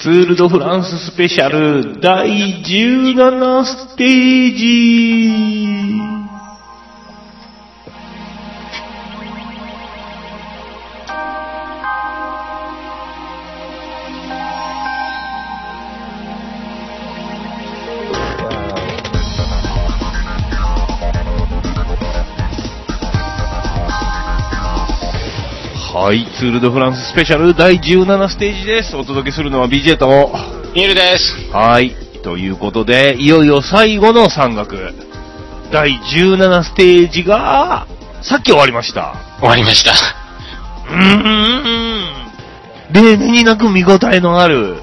ツールドフランススペシャル第17ステージ。はい、ツールドフランススペシャル第17ステージです。お届けするのは BJ とニールです。 はい、ということでいよいよ最後の山岳第17ステージがさっき終わりました。 終わりました。 例年になく見応えのある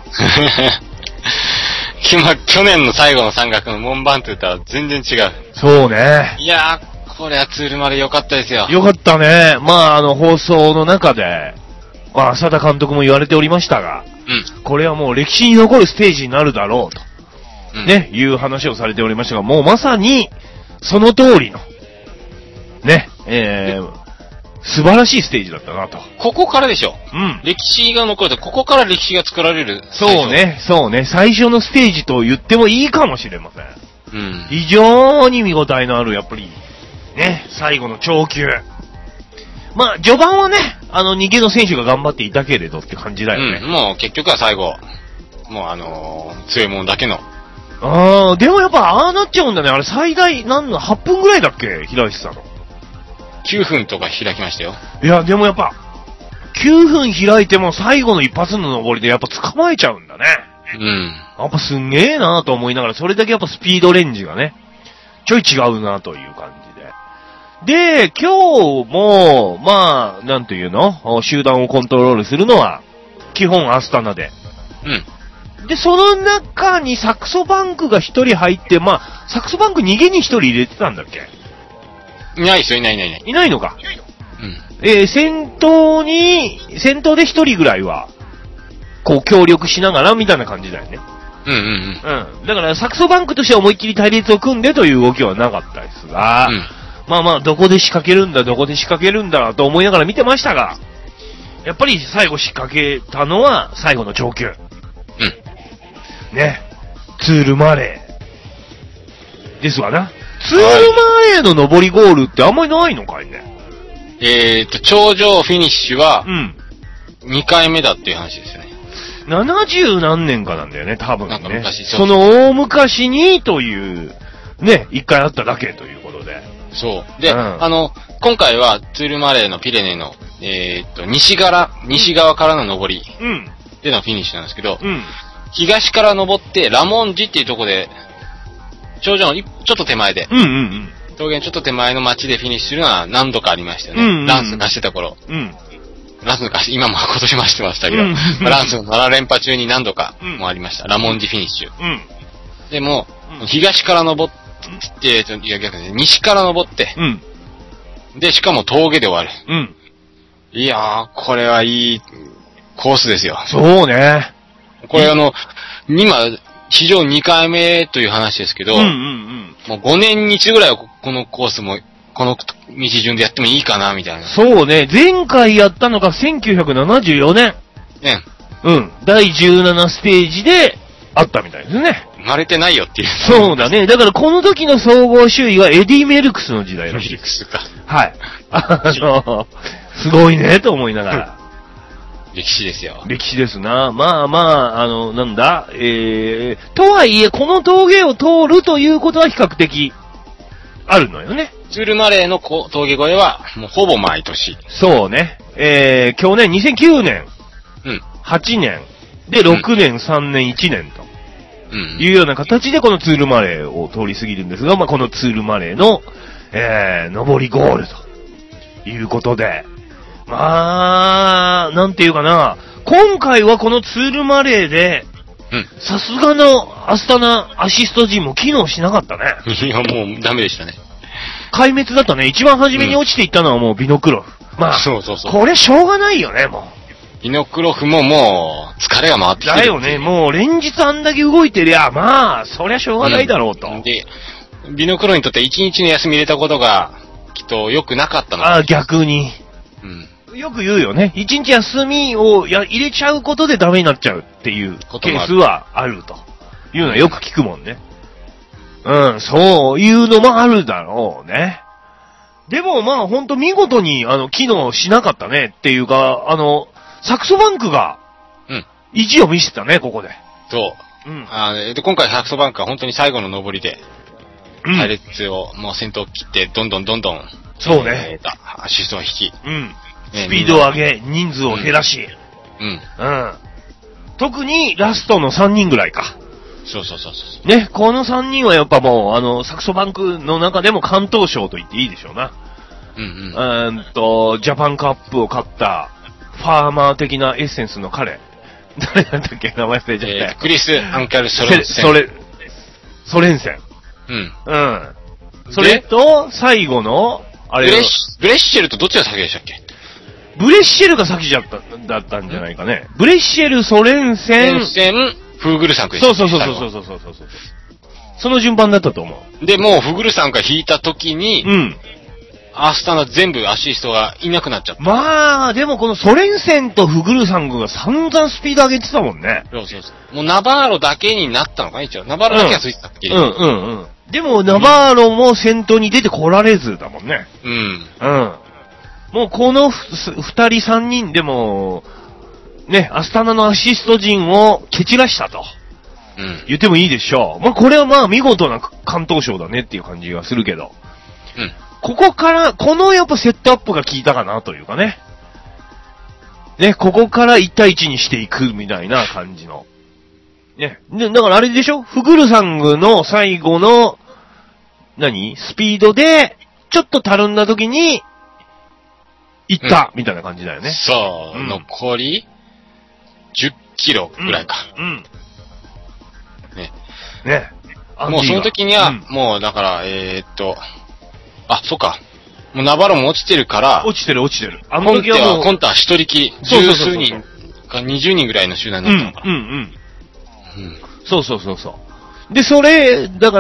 去年の最後の山岳のモンバントゥとは全然違う。 そうね。 いやー、これはツールまで良かったですよ。 良かったね。まあ放送の中で、まあ浅田監督も言われておりましたが、これはもう歴史に残るステージになるだろうと、ね、いう話をされておりましたが、もうまさにその通りのね、素晴らしいステージだったなと。 ここからでしょ。歴史が残ると、ここから歴史が作られる。 そうね。最初のステージと言ってもいいかもしれません。非常に見応えのある、やっぱりね、最後の長球。まあ序盤はね、逃げの選手が頑張っていたけれどって感じだよね。 もう結局は最後、もう強いもんだけの。 でもやっぱああなっちゃうんだね。あれ最大8分ぐらいだっけ、開いてたの。 9分とか開きましたよ。 いや、でもやっぱ、9分開いても最後の一発の登りでやっぱ捕まえちゃうんだね。やっぱすんげえなと思いながら、それだけやっぱスピードレンジがね、ちょい違うなという感じで。で、今日も、まあ、なんていうの？集団をコントロールするのは、基本アスタナで。で、その中にサクソバンクが一人入って、まあ、サクソバンク逃げに一人入れてたんだっけ？ いないですよ、いない。 いないのか。先頭で一人ぐらいは、こう協力しながらみたいな感じだよね。だからサクソバンクとしては思いっきり対立を組んでという動きはなかったですが、まあ、どこで仕掛けるんだと思いながら見てましたが、やっぱり最後仕掛けたのは最後の長球。ね。ツールマレー。ですわな。ツールマレーの上りゴールってあんまりないのかいね。 頂上フィニッシュは、2回目だっていう話ですよね。 70何年かなんだよね、多分ね。 なんか昔、 その大昔にという、ね、1回あっただけということで。 そう。で、今回はツールマレーのピレネの、西側からの上りでのフィニッシュなんですけど、東から登ってラモンジっていうところで、頂上のちょっと手前で、峠ちょっと手前の街でフィニッシュするのは何度かありましたよね。ランス貸してた頃。ランス貸して、今も今年もしてましたけど、ランスの7連覇中に何度かもありました。ラモンジフィニッシュ。でも、東から登って、いや逆に西から登って、で、しかも峠で終わる。いやー、これはいいコースですよ。 そうね。 これ今、史上2回目という話ですけど、もう5年に一ぐらいはこのコースも、この道順でやってもいいかな、みたいな。 そうね。前回やったのが1974年。第17ステージであったみたいですね。 生まれてないよっていう。 そうだね。だからこの時の総合首位はエディ・メルクスの時代らしい。 メルクスか。 はい。すごいね、と思いながら。 歴史ですよ。 歴史ですな。まあ、なんだ、とはいえ、この峠を通るということは比較的、あるのよね。 ツールマレーの峠越えは、もうほぼ毎年。 そうね。去年、2009年、8年、で、6年、3年、1年と、いうような形でこのツールマレーを通り過ぎるんですが、まあ、このツールマレーの、上りゴールということで、まあ、なんていうかな、今回はこのツールマレーで、さすがのアスタナアシスト陣も機能しなかったね。 いや、もうダメでしたね。 壊滅だったね。一番初めに落ちていったのはもうビノクロフ。まあ、そう。これしょうがないよね、もう。 ビノクロフももう、疲れが回ってきてる。 だよね、もう連日あんだけ動いてりゃ、まあ、そりゃしょうがないだろうと。 で、ビノクロにとって1日の休み入れたことが、きっと良くなかったの。 逆に。 よく言うよね。一日休みを入れちゃうことでダメになっちゃうっていうケースはあるというのはよく聞くもんね。うん、そういうのもあるだろうね。でもまあほんと見事に機能しなかったねっていうか、サクソバンクが、意地を見せてたね、ここで。 そう。うん。今回サクソバンクは本当に最後の上りで、隊列をもう先頭切って、どんどん。 そうね。 アシストを引き。 うん。スピードを上げ、人数を減らし。 うん。 特にラストの3人ぐらいか。 そう。 ね、この3人はやっぱもう、サクソバンクの中でも関東賞と言っていいでしょうな。ジャパンカップを勝った、ファーマー的なエッセンスの彼。誰なんだっけ名前忘れちゃった。 クリス・アンカル・ソレンセン。 ソレンセン。それと、最後の、 ブレッシェルとどっちが先でしたっけ？ ブレッシェルが先だったんじゃないかね。ブレッシェル、ソレンセン、 フーグルサンクでした。そう。その順番だったと思う。で、もうフグルサンクが引いた時に、アスタナ全部アシストがいなくなっちゃった。 まあ、でもこのソレンセンとフグルサンクが散々スピード上げてたもんね。 そう。もうナバーロだけになったのかな、一応。ナバーロだけがついてたっけ。 でも、ナバーロも先頭に出てこられずだもんね。もうこの二人三人でも、ね、アスタナのアシスト陣を蹴散らしたと。言ってもいいでしょう。まあ、これはまあ見事な関東賞だねっていう感じがするけど。ここから、このやっぱセットアップが効いたかなというかね。ね、ここから1対1にしていくみたいな感じの。ね。だからあれでしょ？フグルサングの最後の、スピードで、ちょっとたるんだ時に、行った、みたいな感じだよね。 そう、残り、10キロぐらいか。ね。もうその時には、もうだから、そうか。もうナバロも落ちてるから。 落ちてる。 コンテは一人きり、十数人か20人ぐらいの集団になったのか。 そう。で、だから、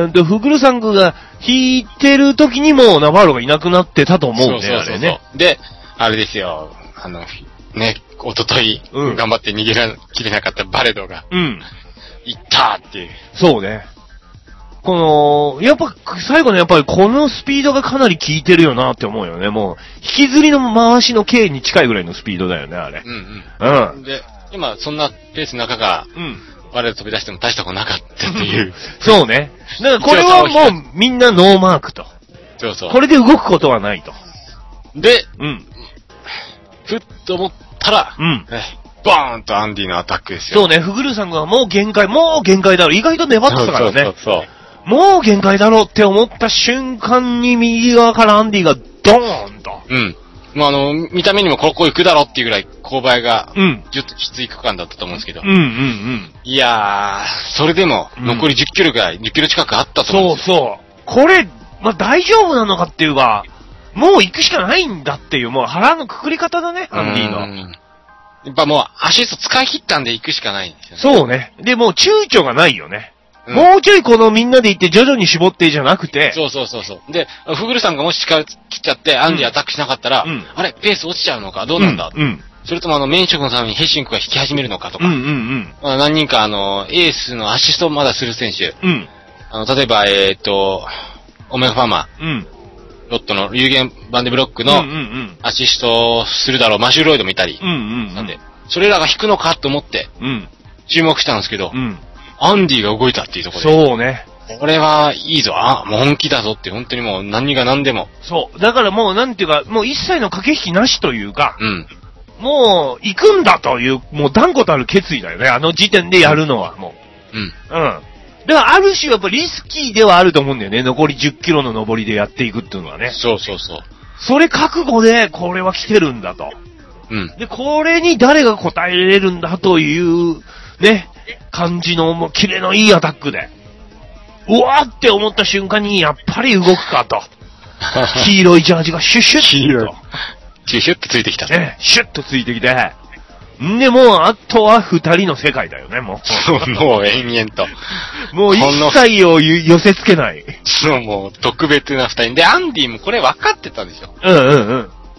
フグルサンクが引いてる時にもナバーロがいなくなってたと思うんだよね。 で、あれですよ、おととい、頑張って逃げきれなかったバレドが、行ったっていう。 そうね。やっぱ、最後ね、やっぱりこのスピードがかなり効いてるよなって思うよね。もう、引きずりの回しの径に近いぐらいのスピードだよね、あれ。 で、今、そんなペースの中から、バレド飛び出しても大したことなかったっていう。 そうね。だからこれはもう、みんなノーマークと。 そう。 これで動くことはないと。 で、ふっと思ったら、バーンとアンディのアタックですよ。 そうね、フグルさんがもう限界だろ。意外と粘ってたからね。 そう。 もう限界だろって思った瞬間に右側からアンディがドーンと。 もう見た目にもここ行くだろっていうぐらい勾配が、ぎゅっときつい区間だったと思うんですけど。いやー、それでも残り10キロぐらい、10キロ近くあったと思うんですよ。 そう。これ、大丈夫なのかっていうか、もう行くしかないんだっていう、もう腹のくくり方だね、アンディの。 やっぱもうアシスト使い切ったんで行くしかないんですよね。そうね。で、もう躊躇がないよね。もうちょいこのみんなで行って徐々に絞ってじゃなくて。 そう。で、フグルさんがもし力切っちゃってアンディアタックしなかったら、あれ、ペース落ちちゃうのかどうなんだ、それとも免職のためにヘシンクが引き始めるのかとか。何人かエースのアシストをまだする選手。例えば、オメガファーマー。ロットの有限バンデブロックのアシストをするだろうマシューロイドもいたり。なんで、それらが引くのかと思って、注目したんですけど、アンディが動いたっていうところで。 そうね。 これはいいぞ。もう本気だぞって、本当にもう何が何でも。 そう。だからもうなんていうか、もう一切の駆け引きなしというか、もう行くんだという、もう断固たる決意だよね。あの時点でやるのはもう。だからある種やっぱリスキーではあると思うんだよね。残り10キロの上りでやっていくっていうのはね。 そう。 それ覚悟でこれは来てるんだと。で、これに誰が応えれるんだという、ね、感じのもうキレのいいアタックで。うわーって思った瞬間にやっぱり動くかと。黄色いジャージがシュッシュッと。 シュッとついてきた。 ね、シュッとついてきて。んで、もう、あとは二人の世界だよね、もう。もう延々と。 もう一切を寄せ付けない。 そう、もう特別な二人。で、アンディもこれ分かってたでしょ。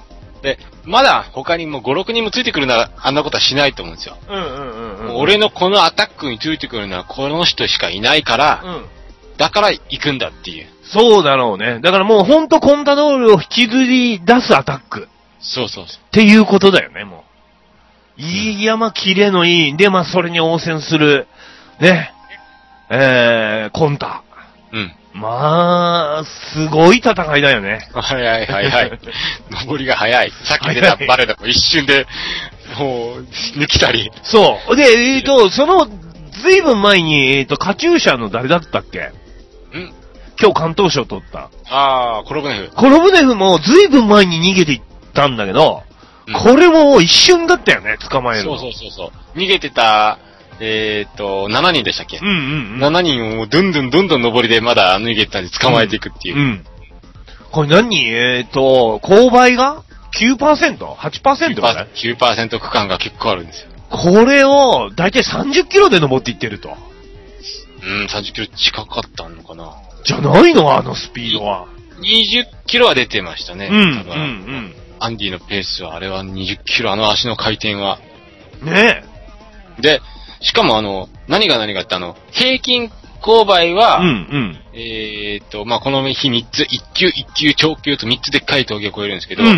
で、まだ他にも5、6人もついてくるなら、あんなことはしないと思うんですよ。俺のこのアタックについてくるのはこの人しかいないから、だから行くんだっていう。 そうだろうね。だからもうほんとコンタドールを引きずり出すアタック。 そう。 っていうことだよね、もう。いい山、キレのいい。で、まあ、それに応戦する、ね。コンタ。まあ、すごい戦いだよね。 早い。登りが早い。さっき出たバレだと一瞬で、もう、抜きたり。 そう。で、その、ずいぶん前に、カチューシャの誰だったっけ？今日関東賞取った。 コロブネフ。 コロブネフもずいぶん前に逃げていったんだけど、これも一瞬だったよね、捕まえるの。 そう。逃げてた、7人でしたっけ？7人をどんどん登りでまだ逃げてたんで捕まえていくっていう。 これ何？勾配が 9%？8% ぐらい ?9% 区間が結構あるんですよ。 これを、だいたい30キロで登っていってると。 30キロ近かったのかな。 じゃないの？あのスピードは。 20キロは出てましたね。アンディのペースは、あれは20キロ、あの足の回転は。 ねえ。で、しかも何がって平均勾配は、まあ、この日3つ、1級、1級、長級と3つでっかい峠を越えるんですけど、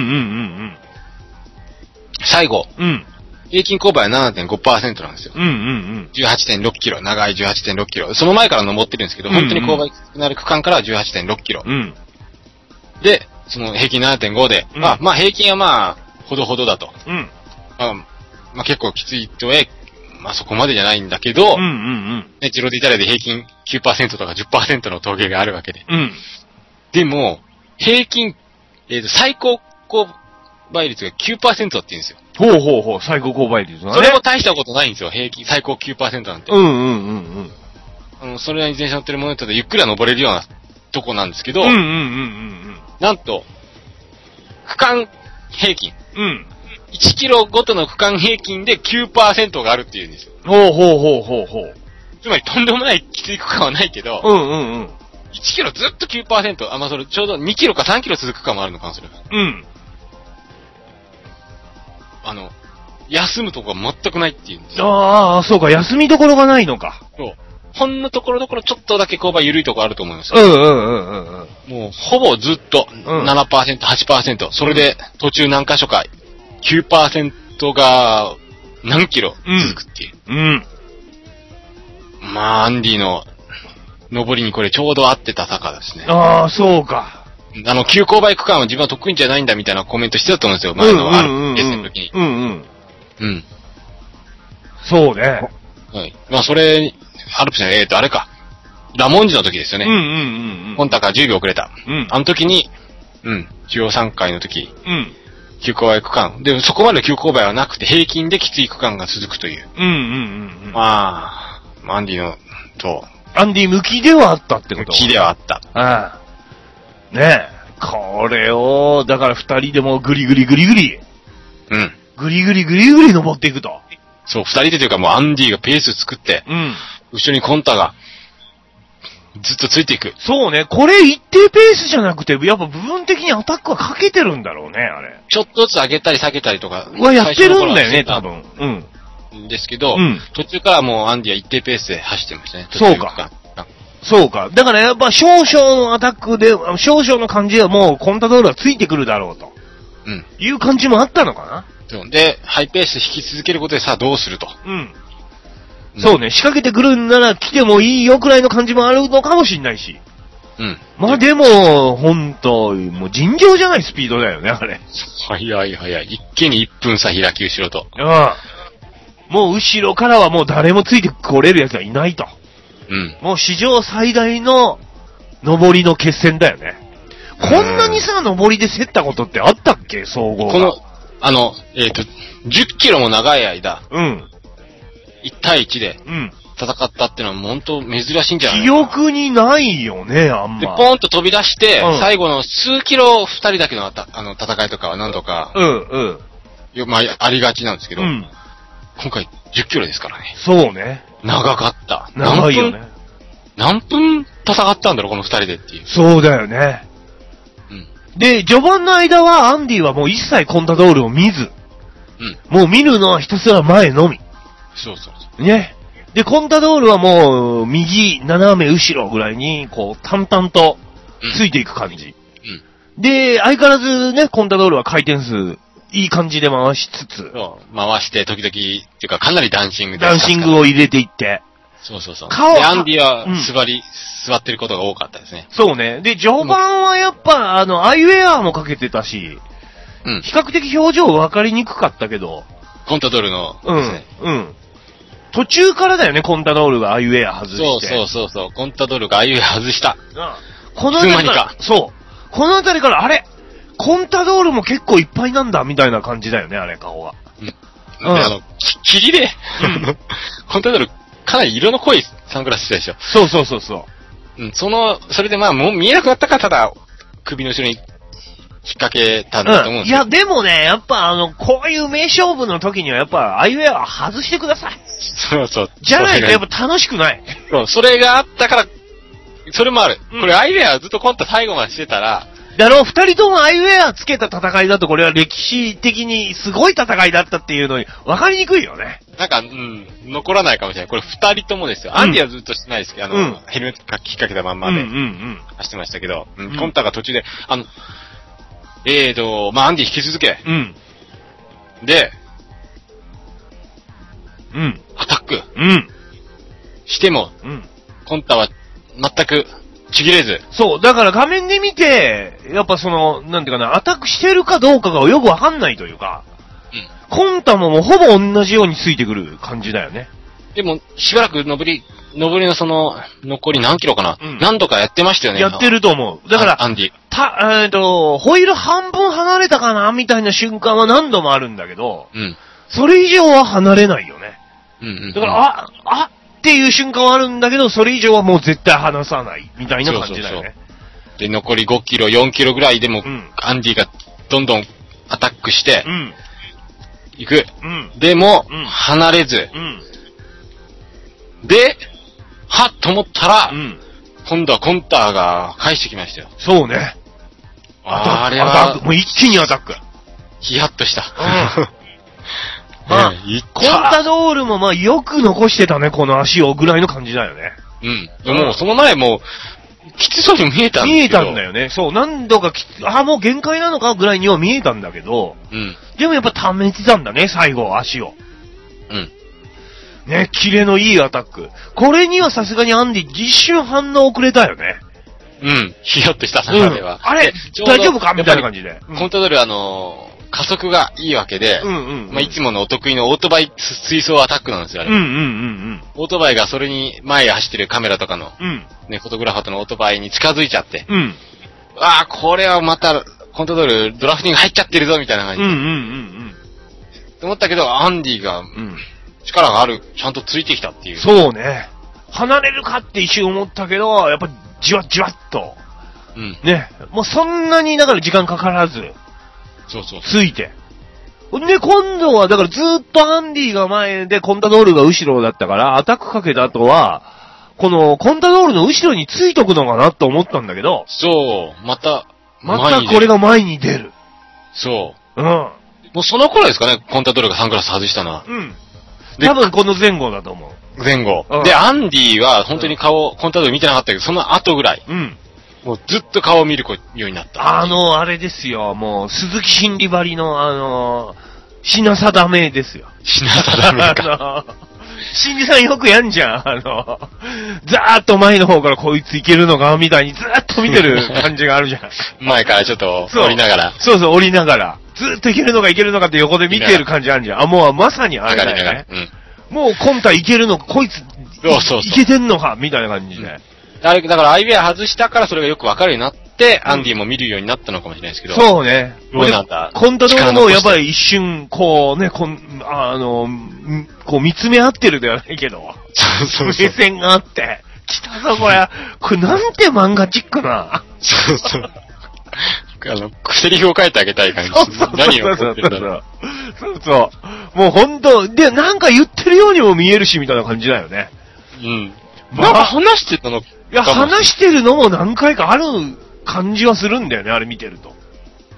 最後、平均勾配は 7.5% なんですよ。18.6 キロ、長い 18.6 キロ。その前から登ってるんですけど、本当に勾配になる区間から 18.6 キロ。で、その平均 7.5 で、まあ平均はまあ、ほどほどだと。まあ結構きついとまあそこまでじゃないんだけど、ジロディイタリアで平均 9% とか 10% の峠があるわけで。でも、平均、最高勾配率が 9% って言うんですよ。 最高勾配率ね。 それも大したことないんですよ、平均、最高 9% なんて。それは自転車乗ってるものだとゆっくりは登れるようなとこなんですけど、なんと、区間平均。1キロごとの区間平均で 9% があるっていうんですよ。つまりとんでもないきつい区間はないけど、1キロずっと 9%、まあそれちょうど2キロか3キロ続く区間もあるのかもしれない。休むとこが全くないっていうんですよ。そうか、休みどころがないのか。 そう。ほんのところちょっとだけ勾配緩いとこあると思いますよ。もう、ほぼずっと7%、8%。それで、途中何箇所か、9% が何キロ続くっていう。まあ、アンディの、登りにこれちょうど合ってた坂ですね。 そうか。 急勾配区間は自分は得意じゃないんだみたいなコメントしてたと思うんですよ。前のRSの時に。 そうね。 はい。まあ、それ、アルプスじゃない、あれか。ラモンジの時ですよね。コンタが10秒遅れた。あの時に、中央3回の時、急勾配区間。で、そこまで急勾配はなくて、平均できつい区間が続くという。まあ、アンディの、 アンディ向きではあったってこと？ 向きではあった。 ねえ。これを、だから2人でもグリグリ。グリグリ登っていくと。 そう、2人でというかもうアンディがペース作って、後ろにコンタが、ずっとついていく。 そうね。これ一定ペースじゃなくて、やっぱ部分的にアタックはかけてるんだろうね、あれ。 ちょっとずつ上げたり下げたりとか。 やってるんだよね、多分。 ですけど、途中からもうアンディは一定ペースで走ってましたね。 そうか。だからやっぱ少々のアタックで、少々の感じではもうコンタドールはついてくるだろうと。いう感じもあったのかな。 で、ハイペース引き続けることでさあどうすると。 そうね、仕掛けてくるんなら来てもいいよくらいの感じもあるのかもしんないし。まあでも、ほんと、もう尋常じゃないスピードだよね、あれ。 早い。一気に1分差開き後ろと。 もう後ろからはもう誰もついてこれる奴はいないと。もう史上最大の上りの決戦だよね。こんなにさ、上りで競ったことってあったっけ、総合が。 この、10キロも長い間、1対1で、戦ったっていうのは本当珍しいんじゃないかな。 記憶にないよね、あんま。 で、ポンと飛び出して、最後の数キロ2人だけの戦いとかは何度か、まあ、ありがちなんですけど、今回10キロですからね。 そうね。 長かった。 長いよね。 何分戦ったんだろう、この2人でっていう。 そうだよね。 で、序盤の間はアンディはもう一切コンタドールを見ず、もう見るのはひたすら前のみ。 そうそうそう。 ね。で、コンタドールはもう、右、斜め後ろぐらいに、こう、淡々と、ついていく感じ。で、相変わらずね、コンタドールは回転数、いい感じで回しつつ。 そう、回して、時々、っていうか、かなりダンシングで。 ダンシングを入れていって。 そうそうそう。で、アンディは、座ってることが多かったですね。 そうね。で、序盤はやっぱ、アイウェアもかけてたし、比較的表情分かりにくかったけど。 コンタドールのですね。 途中からだよね、コンタドールがアイウェア外して。 そう。コンタドールがアイウェア外した。 この辺から、そう。この辺りから、あれコンタドールも結構いっぱいなんだ、みたいな感じだよね、あれ、顔が。 で、霧で、コンタドール、かなり色の濃いサングラスしてたでしょ。 そう。 それでまあ、もう見えなくなったから、ただ、首の後ろに引っ掛けたんだと思うんですよ。 いや、でもね、やっぱこういう名勝負の時にはやっぱ、アイウェアは外してください。 そう。 じゃないとやっぱ楽しくない。 そう、それがあったから、それもある。これアイウェアずっとコンタ最後までしてたら、 二人ともアイウェアつけた戦いだとこれは歴史的にすごい戦いだったっていうのに分かりにくいよね。 なんか、残らないかもしれない。これ二人ともですよ。アンディはずっとしてないですけど、ヘルメット引っ掛けたまんまで、走ってましたけど、コンタが途中で、まあ、アンディ引き続け。で、アタック。しても、コンタは全くちぎれず。 そう、だから画面で見て、やっぱなんていうかな、アタックしてるかどうかがよくわかんないというか、コンタもほぼ同じようについてくる感じだよね。 でも、しばらく上りの残り何キロかな、何度かやってましたよね。 やってると思う。だから、 アンディ。 ホイール半分離れたかなみたいな瞬間は何度もあるんだけど、それ以上は離れないよね。だから、っていう瞬間はあるんだけど、それ以上はもう絶対離さない、みたいな感じだよね。 で、残り5キロ、4キロぐらいでも、アンディがどんどんアタックして、行く。でも、離れず。で、はっと思ったら、今度はコンタが返してきましたよ。 そうね。あれは、もう一気にアタック。 ヒヤッとした。 まあ、コンタドールもまあよく残してたね、この足をぐらいの感じだよね。 でも、その前も、きつそうに見えたんですけど。 見えたんだよね。そう、何度かもう限界なのかぐらいには見えたんだけど、でもやっぱ溜めてたんだね、最後、足を。ね、キレのいいアタック。これにはさすがにアンディ、一瞬反応遅れたよね。 ヒヤッとした中では。 あれ大丈夫かみたいな感じで。 コンタドール加速がいいわけで、まあ、いつものお得意のオートバイ追走アタックなんですよ、あれ。オートバイがそれに前へ走ってるカメラとかの、ね、フォトグラファーとのオートバイに近づいちゃって、これはまた、コントドール、ドラフティング入っちゃってるぞ、みたいな感じで。と思ったけど、アンディが、力がある、ちゃんとついてきたっていう。 そうね。離れるかって一瞬思ったけど、やっぱじわじわっと。ね。もうそんなに、だから時間かからず。ついて。で、今度は、だからずっとアンディが前で、コンタドールが後ろだったから、アタックかけた後は、この、コンタドールの後ろについとくのかなと思ったんだけど。 またこれが前に出る。 もうその頃ですかね、コンタドールがサングラス外したのは。 多分この前後だと思う。 前後。で、アンディは本当にコンタドール見てなかったけど、その後ぐらい。もうずっと顔を見るようになった。 あれですよ、もう、鈴木新里張りの品定めですよ。 品定めか。 新里さんよくやんじゃん。ざーっと前の方からこいついけるのかみたいにずーっと見てる感じがあるじゃん。 前からちょっと降りながら。 降りながら。ずーっといけるのかって横で見てる感じあるじゃん。もうまさにあれだよね。もうコンタいけるのか、こいつ、いけてんのかみたいな感じで。 だからアイウェア外したからそれがよくわかるようになって、アンディも見るようになったのかもしれないですけど。 そうね。コンタドールもやっぱり一瞬、こうね、こう見つめ合ってるではないけど。目線があって。来たぞ、これなんて漫画チックな。 セリフを書いてあげたい感じ。何を言ってるんだろう。もうほんと、で、なんか言ってるようにも見えるし、みたいな感じだよね。 なんか話してたのいや、話してるのも何回かある感じはするんだよね、あれ見てると。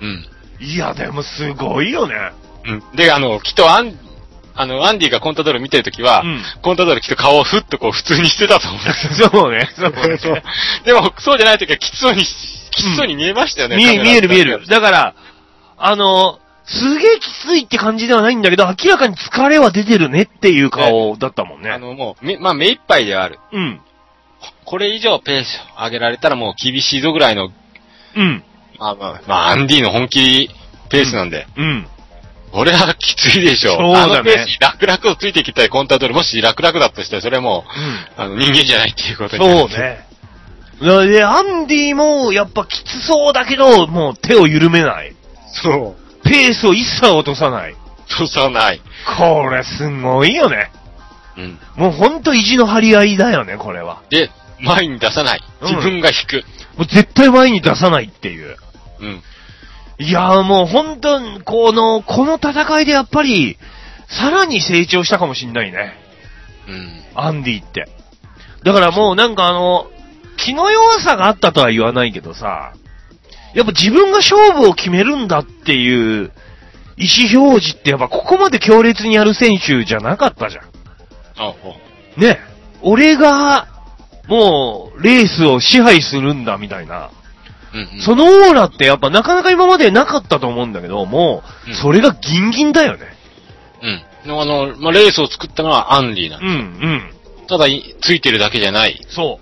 うん。 いや、でもすごいよね。 うん。で、きっとアンディがコンタドール見てるときは、コンタドールきっと顔をふっとこう普通にしてたと思う。 そうね。 でも、そうじゃないときはきつそうに見えましたよね。 見える。だから、すげえきついって感じではないんだけど、明らかに疲れは出てるねっていう顔だったもんね。 もう、目いっぱいではある。 うん。 これ以上ペースを上げられたらもう厳しいぞぐらいの。 うん。 まあ、アンディの本気ペースなんで。 うん。 俺はきついでしょ。 そうだね。 ペースに楽々をついてきたコンタドール、もし楽々だとしたらそれはもう、人間じゃないっていうことになる。 そうね。で、アンディもやっぱきつそうだけど、もう手を緩めない。 そう。 ペースを一切落とさない。 落とさない。 これすごいよね。 うん。 もうほんと意地の張り合いだよね、これは。 で、前に出さない。自分が引く。 もう絶対前に出さないっていう。 うん。 いやーもうほんと、この戦いでやっぱり、さらに成長したかもしんないね。 うん。 アンディって。だからもうなんか気の弱さがあったとは言わないけどさ、やっぱ自分が勝負を決めるんだっていう意思表示ってやっぱここまで強烈にやる選手じゃなかったじゃん。ね。俺がもうレースを支配するんだみたいな。そのオーラってやっぱなかなか今までなかったと思うんだけど、もうそれがギンギンだよね。 まあ、レースを作ったのはアンディなんです。ただついてるだけじゃない。 そう。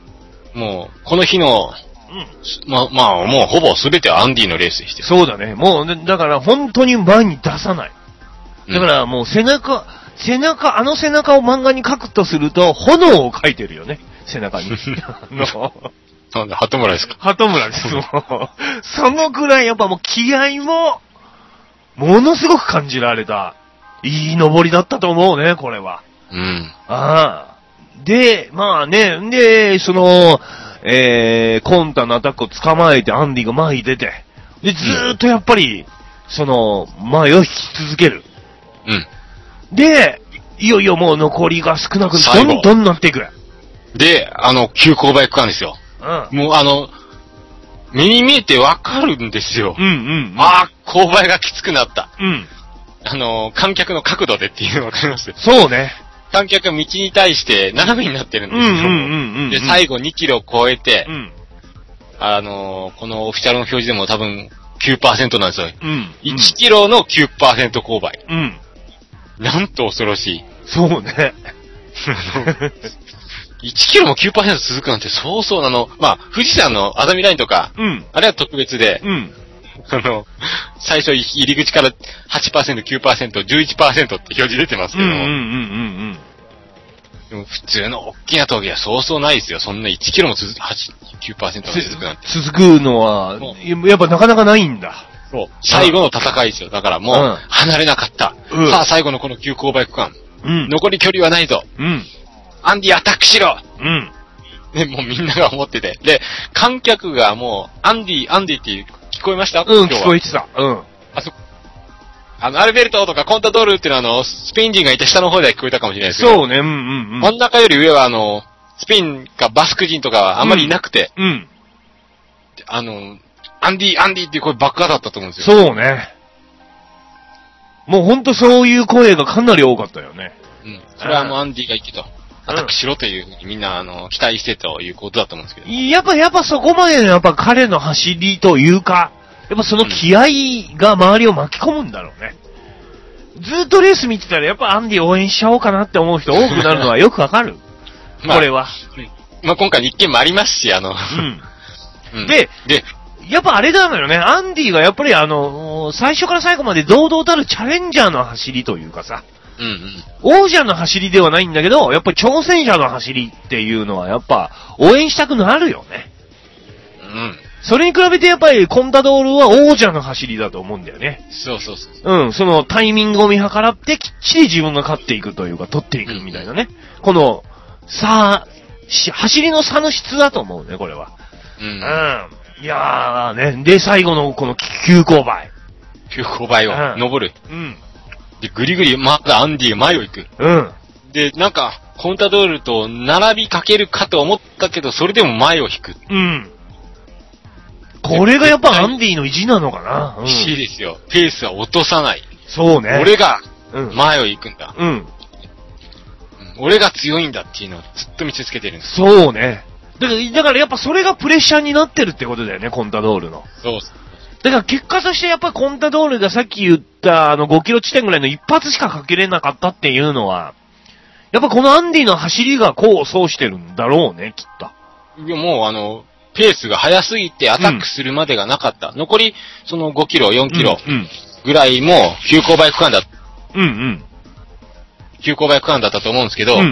もうこの日のまあ、もうほぼ全てアンディのレースでしたよ。 そうだね。もう、だから本当に前に出さない。だからもう背中を漫画に描くとすると、炎を描いてるよね。背中に。 なんで、鳩村ですか？ 鳩村です。そのくらいやっぱもう気合も、ものすごく感じられた、いい登りだったと思うね、これは。で、まあね、で、コンタのアタックを捕まえてアンディが前に出て、で、ずーっとやっぱり、前を引き続ける。で、いよいよもう残りが少なくどんどんなっていく。 で、急勾配区間ですよ。もう目に見えてわかるんですよ。勾配がきつくなった。観客の角度でっていうのわかります？ そうね。 観客が道に対して斜めになってるんですよ。で、最後2キロを超えて、このオフィシャルの表示でも多分 9% なんですよ。1キロの 9% 勾配。なんと恐ろしい。 そうね。 1キロも 9% 続くなんてそうそうなの。まあ、富士山のあざみラインとか、あれは特別で、最初入り口から 8%、9%、11% って表示出てますけども、でも普通の大きな峠はそうそうないですよ。そんな1キロも9% が続くなんて。 続くのは、やっぱなかなかないんだ。 そう。最後の戦いですよ。だからもう、離れなかった。さあ、最後のこの急勾配区間。残り距離はないぞ。アンディアタックしろ。ね、もうみんなが思ってて。で、観客がもう、アンディって聞こえました？ 聞こえてた。 アルベルトとかコンタドールっていうのはスペイン人がいた下の方では聞こえたかもしれないですけど。 そうね、 真ん中より上はスペインかバスク人とかはあんまりいなくて。アンディっていう声ばっかだったと思うんですよ。そうね。もうほんとそういう声がかなり多かったよね。 それはアンディが言ってと。アタックしろというふうにみんな期待してということだと思うんですけど。 やっぱそこまでの彼の走りというか、やっぱその気合が周りを巻き込むんだろうね。ずっとレース見てたらやっぱアンディ応援しちゃおうかなって思う人多くなるのはよくわかる。これは。 まあ今回日券もありますし、 で、やっぱあれなのよね。アンディがやっぱり最初から最後まで堂々たるチャレンジャーの走りというかさ。王者の走りではないんだけど、やっぱり挑戦者の走りっていうのはやっぱ応援したくなるよね。それに比べてやっぱりコンタドールは王者の走りだと思うんだよね。そのタイミングを見計らってきっちり自分が勝っていくというか取っていくみたいなね。この走りの差の質だと思うね、これは。いやーね。で、最後のこの急勾配。 急勾配を登る。で、ぐりぐり、まだアンディが前を行く。で、なんか、コンタドールと並びかけるかと思ったけど、それでも前を引く。 これがやっぱアンディの意地なのかな。 意地ですよ。ペースは落とさない。 そうね。 俺が前を行くんだ。 うん。 俺が強いんだっていうのをずっと見せつけてるんです。 そうね。だからやっぱそれがプレッシャーになってるってことだよね、コンタドールの。 そうっす。 だから結果としてやっぱりコンタドールがさっき言った5キロ地点ぐらいの一発しかかけれなかったっていうのは、やっぱこのアンディの走りが功を奏してるんだろうね、きっと。 いやもうペースが速すぎてアタックするまでがなかった。残り、その5キロ、4キロぐらいも急勾配区間だ。急勾配区間だったと思うんですけど、はい。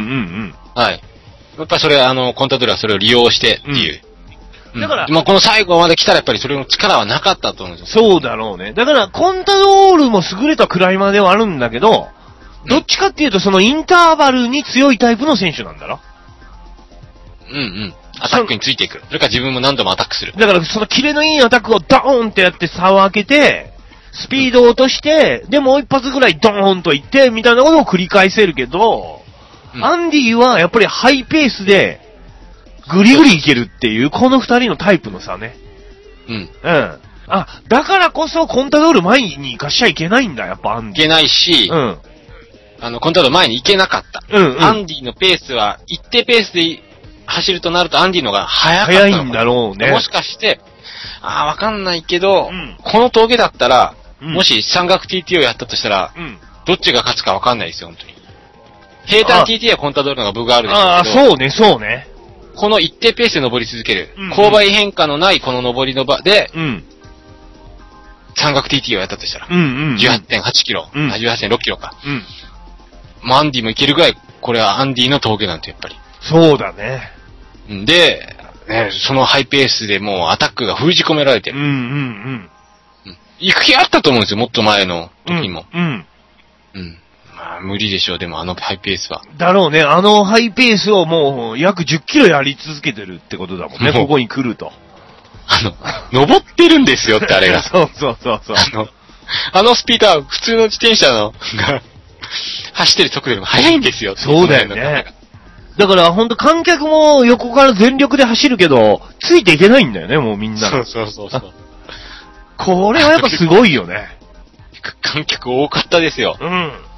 やっぱりそれコンタドールはそれを利用してっていう。 だから、 この最後まで来たらやっぱりそれの力はなかったと思うんですよ。そうだろうね。だから、コンタドールも優れたクライマーではあるんだけど、どっちかっていうとそのインターバルに強いタイプの選手なんだろ。 アタックについていく。それから自分も何度もアタックする。 だからそのキレのいいアタックをドーンってやって差を開けて、スピードを落として、でもう一発ぐらいドーンといって、みたいなことを繰り返せるけど、アンディはやっぱりハイペースで、グリグリいけるっていう、この二人のタイプの差ね。だからこそコンタドール前に行かしちゃいけないんだ、やっぱアンディ。 いけないし、コンタドール前に行けなかった。アンディのペースは、一定ペースで走るとなるとアンディのが速かったの。 速いんだろうね。 もしかして、わかんないけど、この峠だったら、もし山岳 TT をやったとしたら、どっちが勝つかわかんないですよ、本当に。平坦 TT はコンタドールの方が分があるでしょうけど。そうね。 この一定ペースで登り続ける。勾配変化のないこの登りの場で、山岳 TT をやったとしたら、18.8 キロ、18.6 キロか。アンディもいけるぐらい、これはアンディの峠なんてやっぱり。 そうだね。 で、そのハイペースでもうアタックが封じ込められてる。行く気あったと思うんですよ、もっと前の時も。無理でしょう、でもハイペースは。 だろうね、ハイペースをもう約10キロやり続けてるってことだもんね、ここに来ると。 登ってるんですよってあれが。 そう。 スピードは普通の自転車が走ってる速度よりも速いんですよ。 そうだよね。だからほんと観客も横から全力で走るけど、ついていけないんだよね、もうみんな。 そう。 これはやっぱすごいよね。 観客多かったですよ。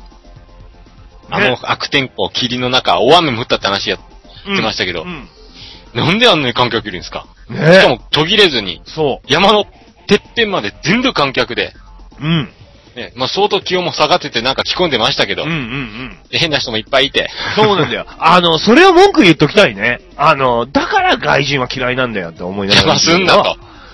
悪天候、霧の中、大雨も降ったって話やってましたけど、なんであんなに観客いるんですか？しかも途切れずに、山のてっぺんまで全部観客で、相当気温も下がっててなんか着込んでましたけど、変な人もいっぱいいて。 そうなんだよ。それは文句言っときたいね。だから外人は嫌いなんだよって思いながら。 邪魔すんなと。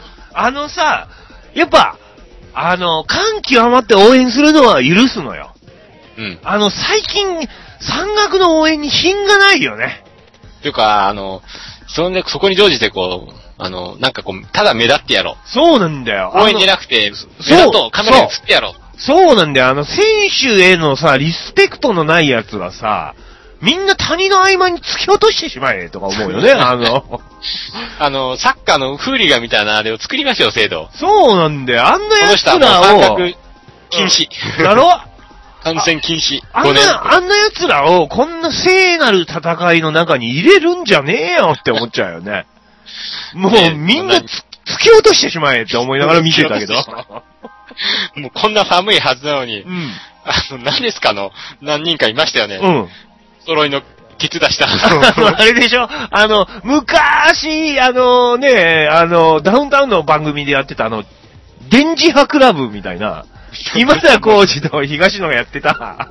やっぱ、感極まって応援するのは許すのよ。最近、山岳の応援に品がないよね。 というか、そこに乗じてただ目立ってやろう。 そうなんだよ。 応援じゃなくて、目立とう、カメラに映ってやろう。 そうなんだよ。選手へのリスペクトのないやつはみんな谷の合間に突き落としてしまえとか思うよね、 サッカーのフーリガンみたいなあれを作りましょう、制度。 そうなんだよ。あんなやつらを。 山岳禁止。 だろ観戦禁止。 あんな奴らをこんな聖なる戦いの中に入れるんじゃねえよって思っちゃうよね。もうみんな突き落としてしまえって思いながら見てたけど。 もうこんな寒いはずなのに、何ですか何人かいましたよね。揃いのケツ出した。 あれでしょ昔、ダウンタウンの番組でやってた電磁波クラブみたいな、今田耕司と東野がやってた、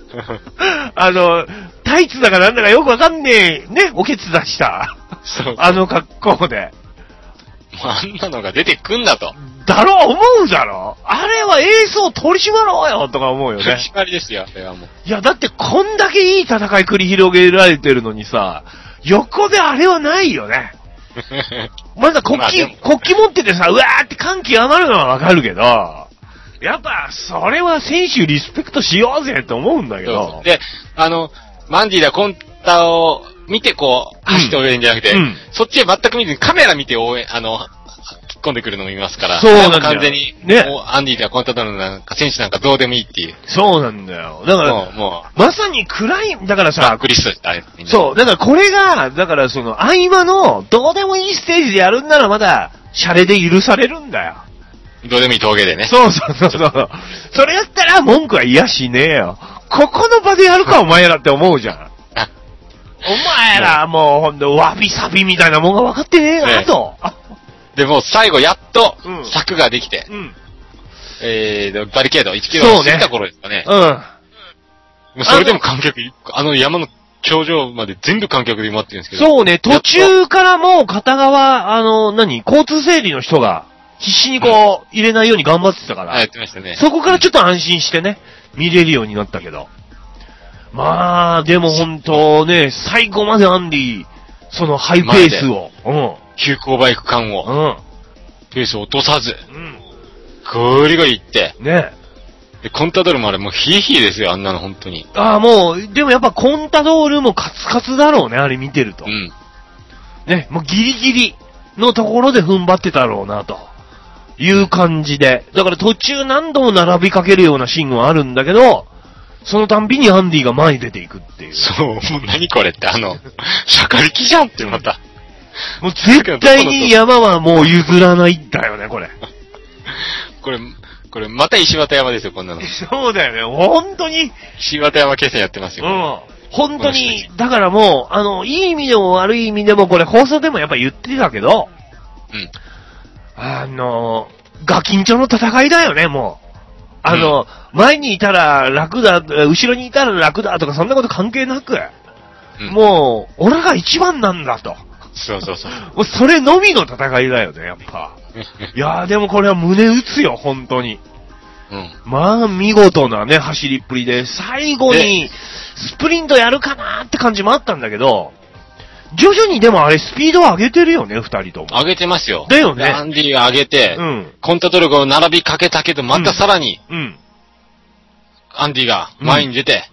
タイツだかなんだかよくわかんねえ、おケツ出した。格好で。 あんなのが出てくんだと。 思うだろあれはエースを取り締まろうよとか思うよね。 取り締まりですよ、あれはもう。 いや、だってこんだけいい戦い繰り広げられてるのに横であれはないよね。まだ国旗持っててうわーって歓喜余るのはわかるけど、やっぱ、それは選手リスペクトしようぜって思うんだけど。 で、マンディだコンタを見て走って応援じゃなくて、そっちへ全く見ずにカメラ見て応援、突っ込んでくるのもいますから。 そうなんだよ。 完全に、アンディだコンタの選手なんかどうでもいいっていう。 そうなんだよ。だから、まさにだからクリストそう、だからこれが、合間の、どうでもいいステージでやるんならまだ、 シャレで許されるんだよ。 どうでもいい峠でね。 そう。それやったら文句は嫌しねえよ。ここの場でやるかお前らって思うじゃん。お前らもうほんとわびさびみたいなもんが分かってねえよなと。 でも最後やっと柵ができて、バリケード1キロ過ぎた頃ですかね。それでも観客、山の頂上まで全部観客で待ってるんですけど。 そうね、途中からもう片側、交通整理の人が必死に入れないように頑張ってたから。 やってましたね。 そこからちょっと安心してね、見れるようになったけど。まあ、でも本当ね、最後までアンディ、そのハイペースを、 急勾配区間を、ペースを落とさず、ゴリゴリいって、 ね。 で、コンタドールもあれもうヒーヒーですよ、あんなの本当に。 もう、でもやっぱコンタドールもカツカツだろうね、あれ見てると。ね、もうギリギリのところで踏ん張ってたろうな、という感じで。だから途中何度も並びかけるようなシーンはあるんだけど、そのたんびにアンディが前に出ていくっていう。 そう、もう何これってシャカリキじゃんってまた。 もう絶対に山はもう譲らないんだよね、これ。 これまた石渡山ですよ、こんなの。 そうだよね、本当に。 石渡山決戦やってますよ。 本当に、だからもう、いい意味でも悪い意味でも、これ放送でもやっぱ言ってたけど、ガキンチョの戦いだよね、もう。前にいたら楽だ、後ろにいたら楽だとかそんなこと関係なく、もう、俺が一番なんだと。 そう。 もうそれのみの戦いだよね、やっぱ。いやーでもこれは胸打つよ、本当に。まあ、見事なね、走りっぷりで、最後に、スプリントやるかなーって感じもあったんだけど、徐々にでもあれスピードを上げてるよね、二人とも。 上げてますよ。 だよね。 アンディが上げて、コンタドルが並びかけたけど、またさらに、アンディが前に出て、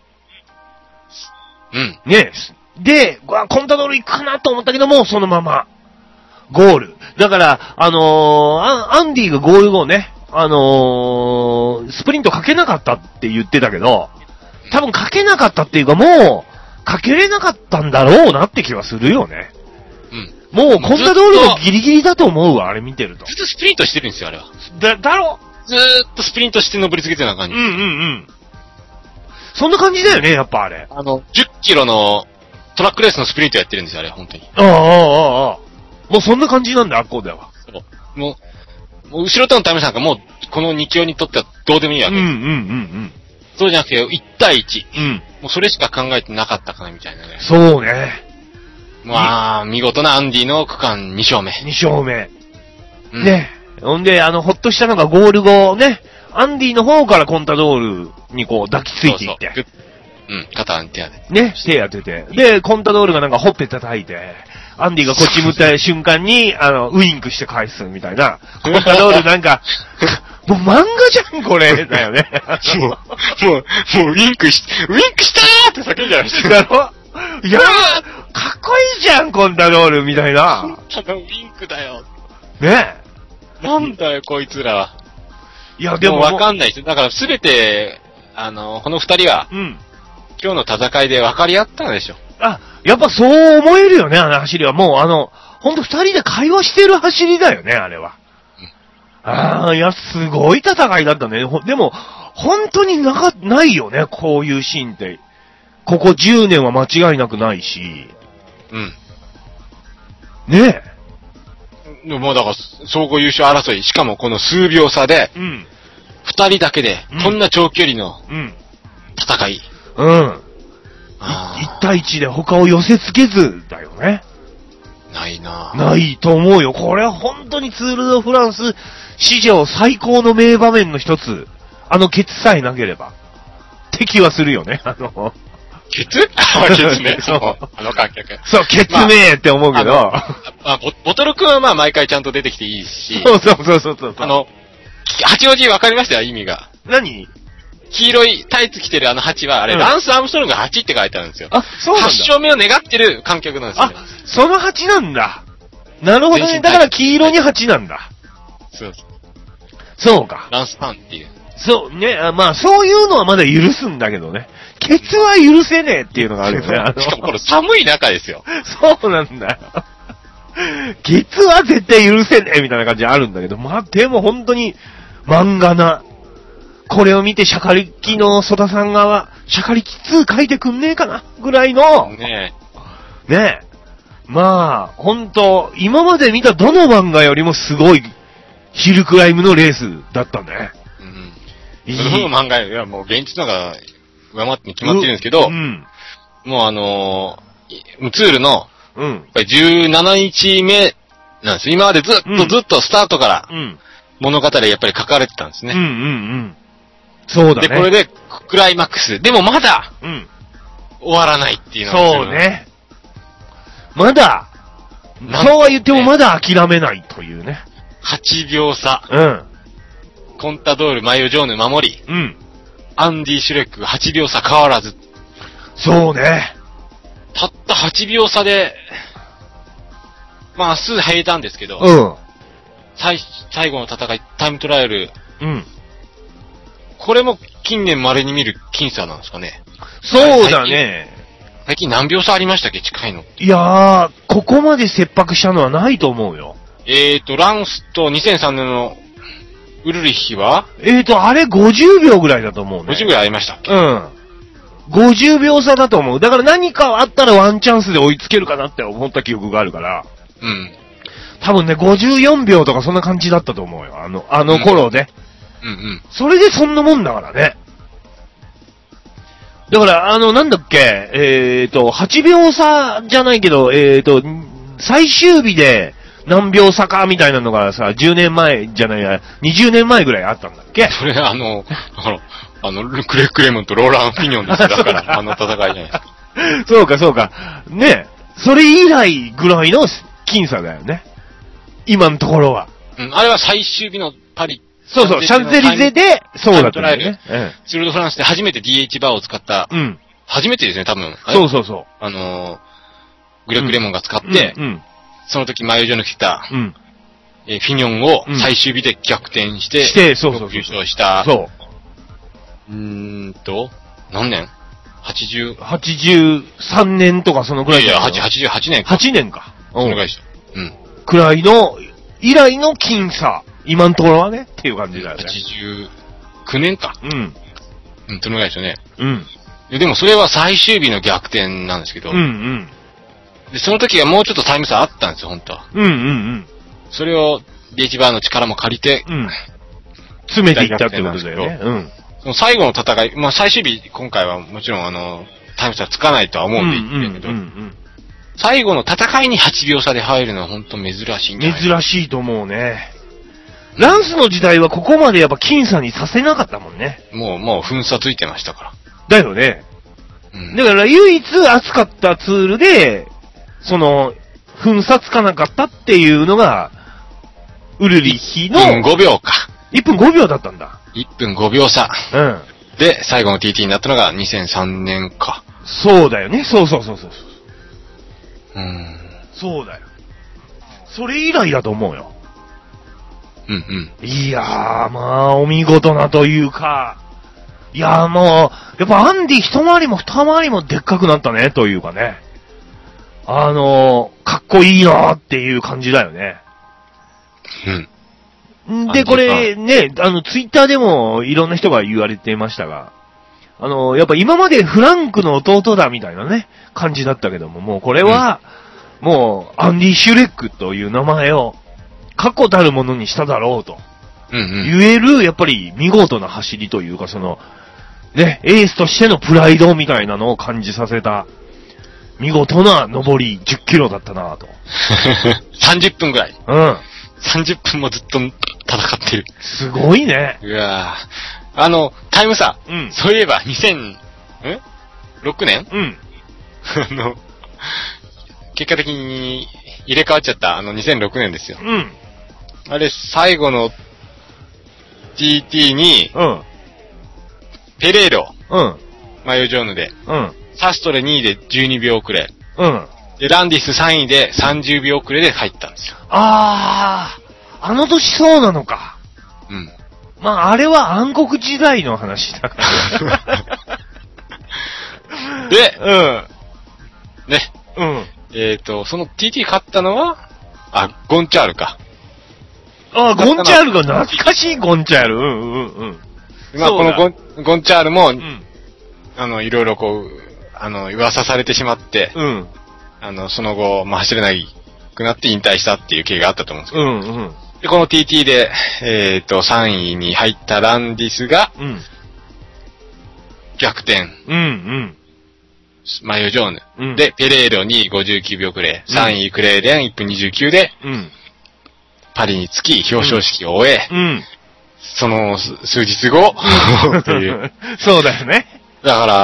ねで、コンタドル行くかなと思ったけども、そのまま、ゴール。だから、アンディがゴール後ね、スプリントかけなかったって言ってたけど、多分かけなかったっていうかもう、かけれなかったんだろうなって気はするよね。もうコンタドールがギリギリだと思うわ、あれ見てると。 ずっとスプリントしてるんですよ、あれは。 だろずーっとスプリントして登り続けてるような感じ。 そんな感じだよね、やっぱあれ。 10キロのトラックレースのスプリントやってるんですよ、あれ、本当に。 もうそんな感じなんだ、あっこでは。 もう後ろとのためなんかもう、この2キロにとってはどうでもいいわけ。そうじゃなくて、1対1。もうそれしか考えてなかったかな、みたいなね。 そうね。 まあ、見事なアンディの区間2勝目。 2勝目。ね。ほんで、ほっとしたのがゴール後ね、アンディの方からコンタドールにこう抱きついていって。 肩に手当てて。 ね、手当てて。で、コンタドールがなんかほっぺ叩いて、アンディがこっち向った瞬間に、ウインクして返すみたいな。コンタドールなんか、もう漫画じゃん、これ。だよね。 もう、ウインクしたーって叫んじゃいました。 だろいやー、かっこいいじゃん、コンタドール、みたいな。 ウインクだよ。 ねえ。なんだよ、こいつらは。 いや、でも。 わかんないです。だからすべて、この二人は、今日の戦いで分かり合ったんでしょ。 やっぱそう思えるよね、あの走りは。もうほんと二人で会話してる走りだよね、あれは。いや、すごい戦いだったね。でも、本当にないよね、こういうシーンって。ここ10年は間違いなくないし。ねえ。もうだから、総合優勝争い、しかもこの数秒差で、二人だけで、こんな長距離の戦い。 1対1で他を寄せつけずだよね。ないと思うよ。これは本当にツール・ド・フランス史上最高の名場面の一つ。ケツさえなければ。敵はするよね。 ケツケツね。そう。観客。 そう、ケツねーって思うけど。 ボトル君はまあ毎回ちゃんと出てきていいし。 そう。 八王子分かりましたよ、意味が。 何黄色いタイツ着てる8は、あれ、ランス・アームストロング8って書いてあるんですよ。 そうなんだ。 8勝目を願ってる観客なんですよ。 その8なんだ。なるほどね。だから黄色に8なんだ。そうか。 ランス・パンっていう。 そうね。まあ、そういうのはまだ許すんだけどね。ケツは許せねえっていうのがあるよね。 しかもこれ寒い中ですよ。 そうなんだよ。 ケツは絶対許せねえみたいな感じあるんだけど、まあ、でも本当に漫画な。これを見てシャカリキのソダさんが、シャカリキ2書いてくんねえかなぐらいの。 ねえ。ねえ。まあ、ほんと、今まで見たどの漫画よりもすごい、ヒルクライムのレースだったね。 うん。どの漫画よりはもう現実のが上回って決まってるんですけど、もうツールの、やっぱり17日目なんです。今までずっとスタートから、物語やっぱり書かれてたんですね。 そうだね。 で、これでクライマックス。でもまだ、終わらないっていうのが。 そうね。まだ、そうは言ってもまだ諦めないというね。 8秒差。コンタドール、マイオジョーヌ守り。アンディ・シュレックが8秒差変わらず。 そうね。 たった8秒差で、まあ、明日平坦ですけど、最後の戦い、タイムトライアル。これも近年稀に見る僅差なんですかね。 そうだね。 最近何秒差ありましたっけ、近いの。 いやー、ここまで切迫したのはないと思うよ。 ランスと2003年のウルリッヒはあれ50秒ぐらいだと思うね。 50ぐらいありましたっけ 50秒差だと思う。だから何かあったらワンチャンスで追いつけるかなって思った記憶があるから。多分ね、54秒とかそんな感じだったと思うよ。あの頃で。それでそんなもんだからね。だから、なんだっけ、8秒差じゃないけど、最終日で何秒差かみたいなのがさ、10年前じゃないや、20年前ぐらいあったんだっけ？ それクレックレモンとローラン・フィニョンですよ。だから、戦いじゃないですか。 そうか。ね。それ以来ぐらいの僅差だよね。今のところは。 あれは最終日のパリ。 そう、シャンゼリゼで、そうだったね。 ツールドフランスで初めて DH バーを使った。初めてですね、多分。 そう。 グレッグレモンが使って、その時マイオジョヌ来た、フィニョンを最終日で逆転して、 そう。 優勝した。 そう。 何年 ?83 年とかそのぐらい。 いや、88年か。8年か。 そのぐらいでした。 くらいの、以来の僅差。今のところはね、っていう感じだよね。 89年か。そのぐらいですよね。でもそれは最終日の逆転なんですけど。で、その時はもうちょっとタイム差あったんですよ、本当は。それを、DH バーの力も借りて、 詰めていったってことだよね。 その最後の戦い、まあ最終日、今回はもちろんタイム差つかないとは思うんで言ってるけど、最後の戦いに8秒差で入るのは本当珍しいんじゃないですか。 珍しいと思うね。ランスの時代はここまでやっぱ僅差にさせなかったもんね。 もう噴射ついてましたから。 だよね。だから唯一熱かったツールで、噴射つかなかったっていうのが、ウルリッヒの。 1分5秒か。 1分5秒だったんだ。 1分5秒差。で、最後の TT になったのが2003年か。 そうだよね。そう。そうだよ。それ以来だと思うよ。いやー、まあ、お見事なというか、いやーもう、やっぱアンディ一回りも二回りもでっかくなったね、というかね。かっこいいなーっていう感じだよね。で、これね、ツイッターでもいろんな人が言われてましたが、やっぱ今までフランクの弟だみたいなね、感じだったけども、もうこれは、もう、アンディ・シュレックという名前を、確固たるものにしただろうと。言える、やっぱり見事な走りというか、ね、エースとしてのプライドみたいなのを感じさせた、見事な上り10キロだったなぁと。 30分ぐらい。30分もずっと戦ってる。 すごいね。 うわぁ。タイム差。そういえば、6年結果的に入れ替わっちゃった2006年ですよ。あれ、最後の TT に、ペレーロ、マヨジョーヌで、サストレ2位で12秒遅れ、で、ランディス3位で30秒遅れで入ったんですよ。 あの年そうなのか。まあ、あれは暗黒時代の話だから。 で、その TT 勝ったのは、 ゴンチャールか。 ゴンチャールが懐かしいゴンチャール。 まあ、このゴンチャールも、いろいろこう、噂されてしまって、その後、まあ、走れないくなって引退したっていう経緯があったと思うんですけど、で、この TT で、3位に入ったランディスが、逆転。マヨジョーヌ。で、ペレーロに59秒くれ。3位クレーレン1分29で、パリに着き、表彰式を終え、その数日後、っていう。 そうだよね。 だから、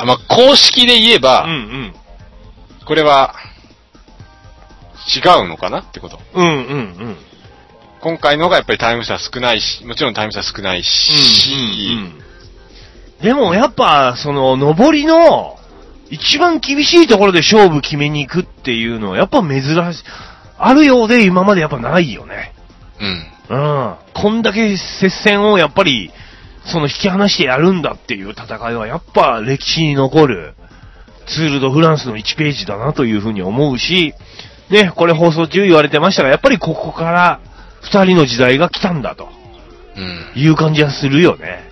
まあ、公式で言えば、これは、違うのかなってこと。今回のがやっぱりタイム差少ないし、もちろんタイム差少ないし、 でもやっぱ、その、上りの、一番厳しいところで勝負決めに行くっていうのは、やっぱ珍しい、あるようで今までやっぱないよね。こんだけ接戦をやっぱり、その引き離してやるんだっていう戦いは、やっぱ歴史に残る、ツールドフランスの1ページだなというふうに思うし、ね、これ放送中言われてましたが、やっぱりここから2人の時代が来たんだと、いう感じはするよね。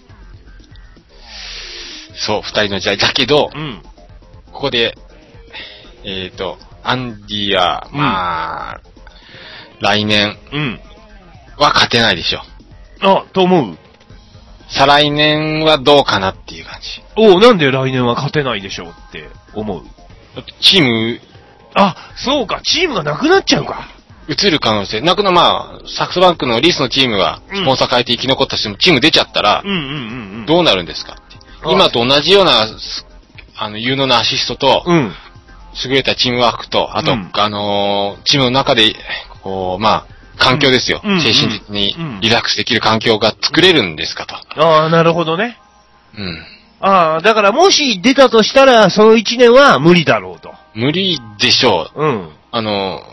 そう、2人の時代だけど、ここで、アンディは、まあ、来年は勝てないでしょ。 と思う。 再来年はどうかなっていう感じ。 なんで来年は勝てないでしょうって思う。 チーム、 そうか、チームがなくなっちゃうか。 移る可能性。まあ、サクソバンクのリースのチームが、スポンサー変えて生き残った人もチーム出ちゃったら、どうなるんですかって。今と同じような、有能なアシストと、優れたチームワークと、あと、チームの中で、こう、まあ、環境ですよ。精神的にリラックスできる環境が作れるんですかと。 なるほどね。だからもし出たとしたら、その1年は無理だろうと。 無理でしょう。あの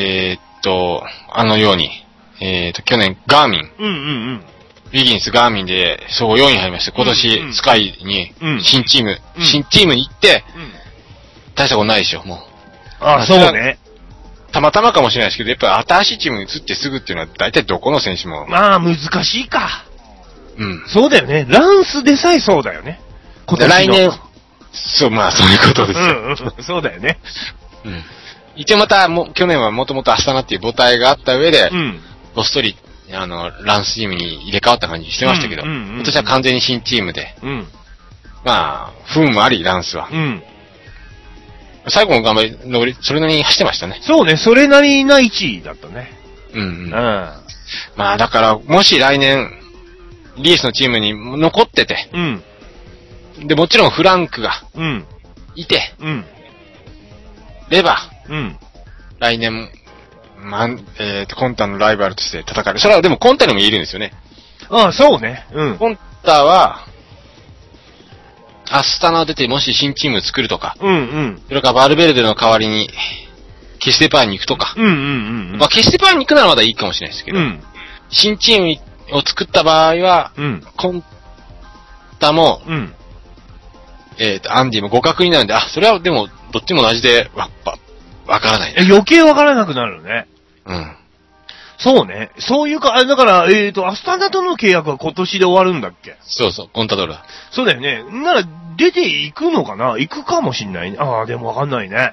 ように、去年、ガーミン。ウィギンス、ガーミンで、総合4位入りまして、今年、スカイに、新チームに行って、大したことないでしょ、もう。 そうね。 たまたまかもしれないですけど、やっぱり新しいチームに移ってすぐっていうのは、大体どこの選手も。 難しいか。そうだよね。ランスでさえそうだよね。 来年、そういうことですよ。 そうだよね。 一応また、去年はもともとアスタナっていう母体があった上で、ごっそり、ランスチームに入れ替わった感じしてましたけど、今年は完全に新チームで、まあ、不運もあり、ランスは。最後の頑張り、それなりに走ってましたね。 そうね、それなりな1位だったね。 まあ、だから、もし来年、リースのチームに残ってて、で、もちろんフランクが、いて、れば、来年、コンタのライバルとして戦う。それはでもコンタにも言えるんですよね。 そうね。 コンタは、アスタナを出てもし新チームを作るとか、それからバルベルデの代わりに、ケシデパーに行くとか、まあ、ケシデパーに行くならまだいいかもしれないですけど、新チームを作った場合は、コンタも、アンディも互角になるんで、それはでも、どっちも同じで、わからない。 余計わからなくなるね。そうね。そういうか、だから、アスタナとの契約は今年で終わるんだっけ？ そうそう、コンタドールは。 そうだよね。なら、出ていくのかな？行くかもしんないね。でもわかんないね。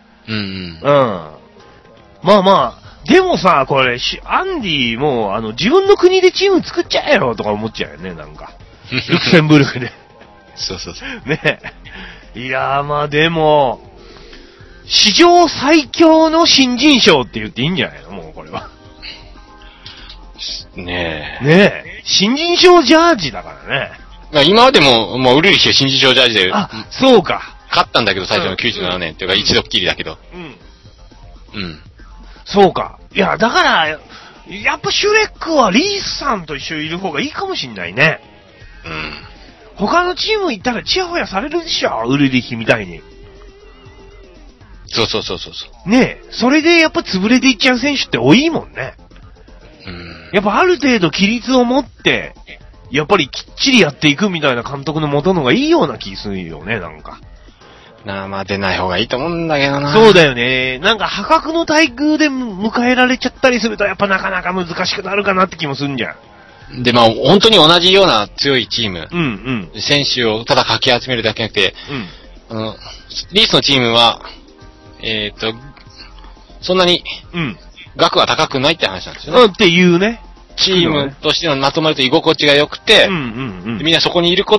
まあまあ、でもさ、これ、アンディも、自分の国でチーム作っちゃえよとか思っちゃうよね、なんか。ルクセンブルクで。 そうそうそう。 ねえ。いやー、まあでも、史上最強の新人賞って言っていいんじゃないの？もうこれは。 ねえ。新人賞ジャージだからね。今までもウルリヒは新人賞ジャージで。 そうか。 勝ったんだけど、最初の97年っていうか、一度っきりだけど。 そうか。いや、だから、やっぱシュレックはリースさんと一緒にいる方がいいかもしんないね。他のチーム行ったらチヤホヤされるでしょ、ウルリヒみたいに。 そう。 ねえ、それでやっぱ潰れていっちゃう選手って多いもんね。やっぱある程度規律を持って、やっぱりきっちりやっていくみたいな監督の元のがいいような気するよね、なんか。 まあ出ない方がいいと思うんだけどな。 そうだよね。なんか破格の待遇で迎えられちゃったりするとやっぱなかなか難しくなるかなって気もするんじゃん。 で、まあ本当に同じような強いチーム。 うんうん。 選手をただかき集めるだけじゃなくて、リースのチームは、そんなに、額は高くないって話なんですよね。 っていうね。 チームとしてのまとまると居心地が良くて、みんなそこにいること、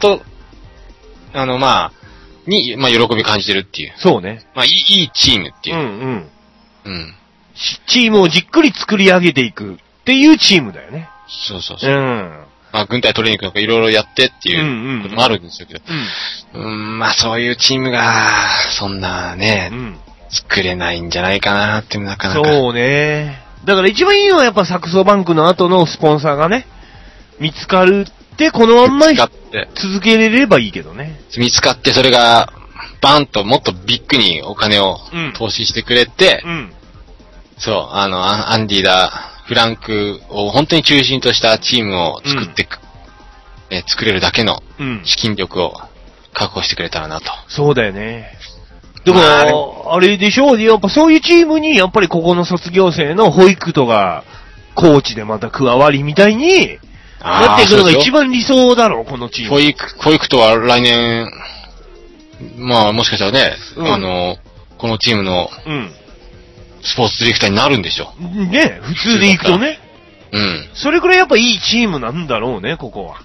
に、喜び感じてるっていう。 そうね。 いいチームっていう。 チームをじっくり作り上げていくっていうチームだよね。 そう。軍隊トレーニングとかいろいろやってっていうこともあるんですけど。そういうチームが、そんなね、作れないんじゃないかなってなかなか。 そうね。だから一番いいのはやっぱサクソバンクの後のスポンサーがね、見つかるって、このまんま続けれればいいけどね。 見つかって、それが、バンともっとビッグにお金を投資してくれて、そう、アンディだ、フランクを本当に中心としたチームを作って作れるだけの資金力を確保してくれたらなと。 そうだよね。だから、あれでしょう、やっぱそういうチームに、やっぱりここの卒業生の保育とか、コーチでまた加わりみたいに、やっていくのが一番理想だろう、このチーム。 保育とは来年、もしかしたらね、このチームの、スポーツディレクターになるんでしょ。 ね、普通で行くとね。それくらいやっぱいいチームなんだろうね、ここは。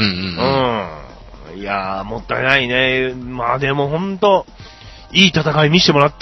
いやー、もったいないね。でもほんと、いい戦い見せてもらった。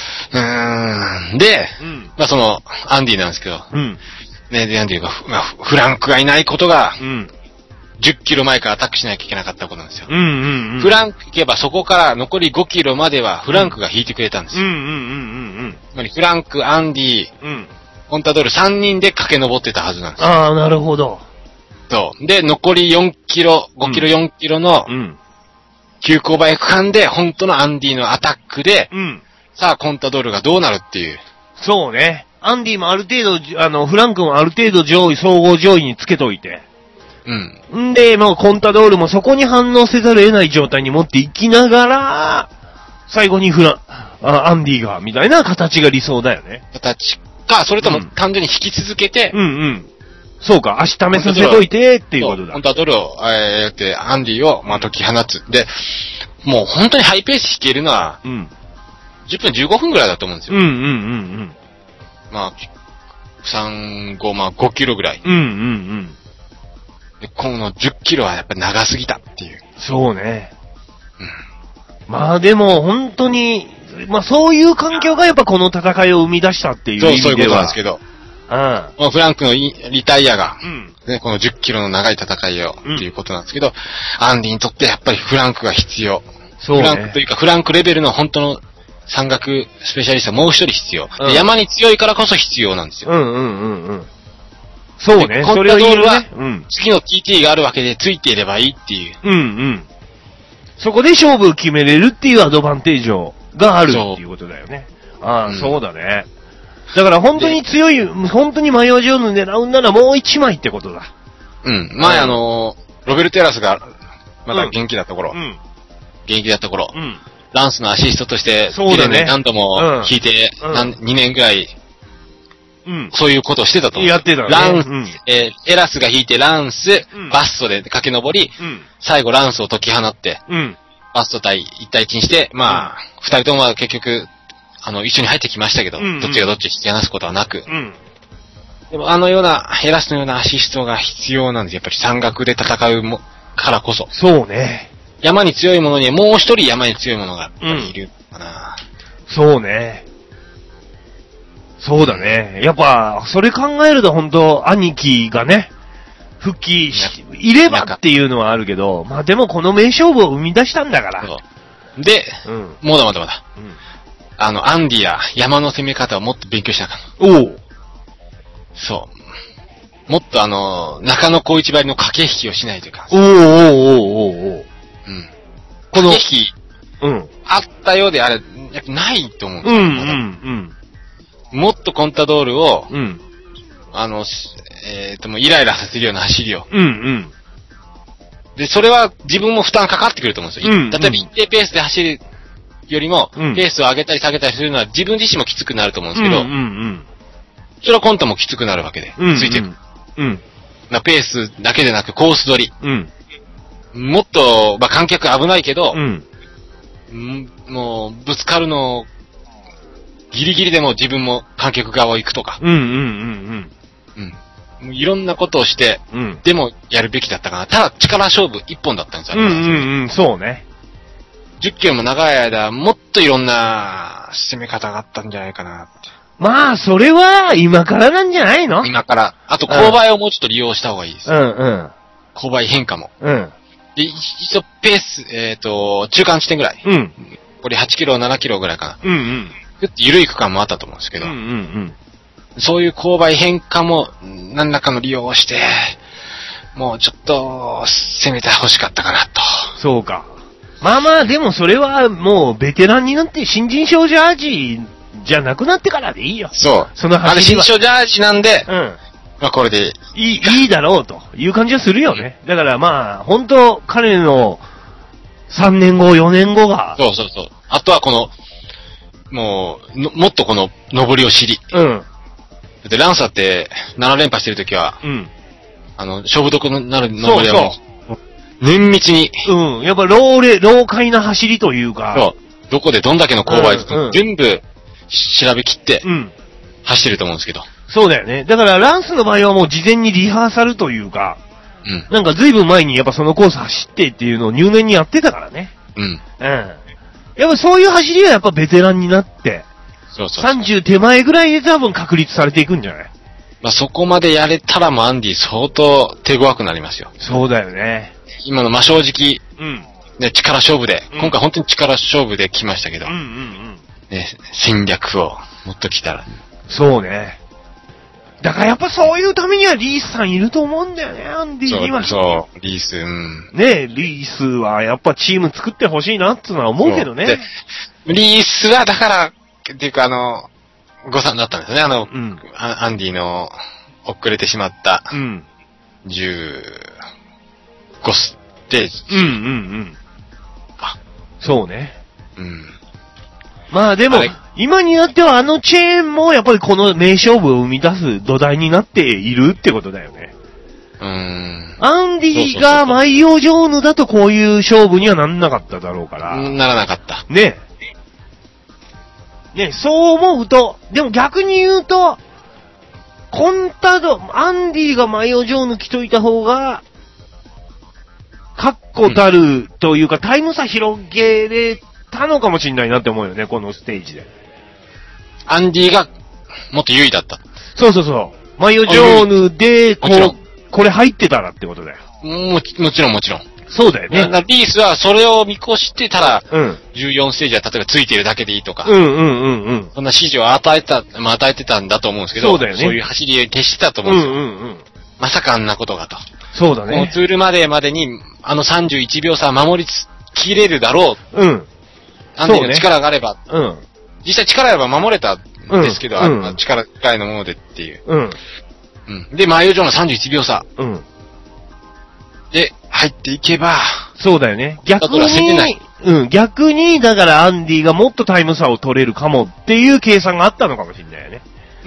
で、その、アンディなんですけど、ね、で、アンディが、フランクがいないことが、10キロ前からアタックしなきゃいけなかったことなんですよ。フランク行けばそこから残り5キロまではフランクが引いてくれたんですよ。つまりフランク、アンディ、コンタドール3人で駆け上ってたはずなんですよ。 なるほど。 そう。で、残り4キロ、5キロ、4キロの、急勾配区間で、本当のアンディのアタックで、さあ、コンタドールがどうなるっていう。 そうね。アンディもある程度、フランクもある程度総合上位につけといて。で、コンタドールもそこに反応せざるを得ない状態に持っていきながら、最後にアンディが、みたいな形が理想だよね。 形か、それとも単純に引き続けて、 そうか、足試させといて、っていうことだ。 コンタドールを、アンディを、解き放つ。で、もう本当にハイペース引けるのは、10分15分ぐらいだと思うんですよ。3、5、5キロぐらい。で、この10キロはやっぱり長すぎたっていう。 そうね。でも本当に、そういう環境がやっぱこの戦いを生み出したっていう意味では。 そういうことなんですけど。フランクのリタイアが、この10キロの長い戦いを、っていうことなんですけど、アンディにとってやっぱりフランクが必要。フランクというか、フランクレベルの本当の山岳スペシャリストもう一人必要。山に強いからこそ必要なんですよ。 そうね。 コンタドールは、次の TT があるわけでついていればいいっていう。 そこで勝負を決めれるっていうアドバンテージがあるっていうことだよね。そうだね。だから本当に強い、本当に迷い上の狙うんならもう一枚ってことだ。 前ロベルテラスが、まだ元気だった頃。ランスのアシストとして、 そうだね。 何度も聞いて、2年ぐらい、そういうことをしてたと思う。 やってたね。 ランス、エラスが引いてランス、バストで駆け上り、最後ランスを解き放って、バスト対1対1にして、2人とも結局、一緒に入ってきましたけど、どっちがどっち引き離すことはなく、でもエラスのようなアシストが必要なんです。やっぱり山岳で戦うからこそ。 そうね。 山に強いものにもう一人山に強いものがいるかな。 そうね。そうだね。やっぱ、それ考えると本当兄貴がね、復帰いればっていうのはあるけど、でもこの名勝負を生み出したんだから。 で、まだ。アンディや山の攻め方をもっと勉強しなかった。そう。もっと中野小一張りの駆け引きをしないというか。この、駆け引き、あったようであれ、やっぱないと思うんですよ。もっとコンタドールを、もうイライラさせるような走りを。で、それは自分も負担かかってくると思うんですよ。例えば一定ペースで走よりも、ペースを上げたり下げたりするのは自分自身もきつくなると思うんですけど、それはコントもきつくなるわけで、ついてる。ペースだけでなくコース取り。もっと、観客危ないけど、もう、ぶつかるの、ギリギリでも自分も観客側を行くとか。いろんなことをして、でもやるべきだったかな。ただ力勝負一本だったんですよ。 そうね。 10キロも長い間、もっといろんな攻め方があったんじゃないかなって。 まあ、それは今からなんじゃないの？ 今から。あと、勾配をもうちょっと利用した方がいいです。勾配変化も。で、一度ペース、中間地点ぐらい。これ8キロ、7キロぐらいかな。緩い区間もあったと思うんですけど。そういう勾配変化も何らかの利用をして、もうちょっと攻めて欲しかったかなと。 そうか。まあまあ、でもそれはもうベテランになって新人賞ジャージじゃなくなってからでいいよ。 そう。 その走りは。 あれ新人賞ジャージなんで、これでいいだろうという感じはするよね。だからまあ、本当彼の3年後、4年後が。 そう。あとはこの、もっとこの上りを知り。だってランサーって7連覇してるときは、勝負どころになる上りはもう、綿密に。 やっぱ老快な走りというか。 そう。どこでどんだけの勾配全部調べきって、走ってると思うんですけど。 そうだよね。だからランスの場合はもう事前にリハーサルというか、なんか随分前にやっぱそのコース走ってっていうのを入念にやってたからね。やっぱそういう走りはやっぱベテランになって、30手前ぐらいで多分確立されていくんじゃない？ そこまでやれたらもうアンディ相当手強くなりますよ。 そうだよね。 今の正直、ね、力勝負で、今回本当に力勝負で来ましたけど、ね、戦略をもっと来たら。 そうね。だからやっぱそういうためにはリースさんいると思うんだよね、アンディには。 そう、リース、 ねえ、リースはやっぱチーム作ってほしいなってのは思うけどね。 リースはだから、っていうか誤算だったんですよね、アンディの遅れてしまった、15ステージ。 そうね。まあでも、今になってはチェーンもやっぱりこの名勝負を生み出す土台になっているってことだよね。アンディがマイオジョーヌだとこういう勝負にはなんなかっただろうから。 ならなかった。 ねそう思うと、でも逆に言うと、アンディがマイオジョーヌ着といた方が、確固たるというか、タイム差広げれたのかもしれないなって思うよね、このステージで。 アンディがもっと優位だった。 そう。マイオジョーヌで、これ入ってたらってことだよ。 もちろん。 そうだよね。 リースはそれを見越してたら、14ステージは例えばついてるだけでいいとか、そんな指示を与えてたんだと思うんですけど、そうだよね。そういう走りを徹してたと思うんですよ。まさかあんなことがと。 そうだね。 このツールまでに、31秒差守りきれるだろう。アンディの力があれば、実際力あれば守れたんですけど、力ぐらいのものでっていう。で、マイオジョーの31秒差。で、入っていけば。 そうだよね。逆に、だからアンディがもっとタイム差を取れるかもっていう計算があったのかもしれないよね。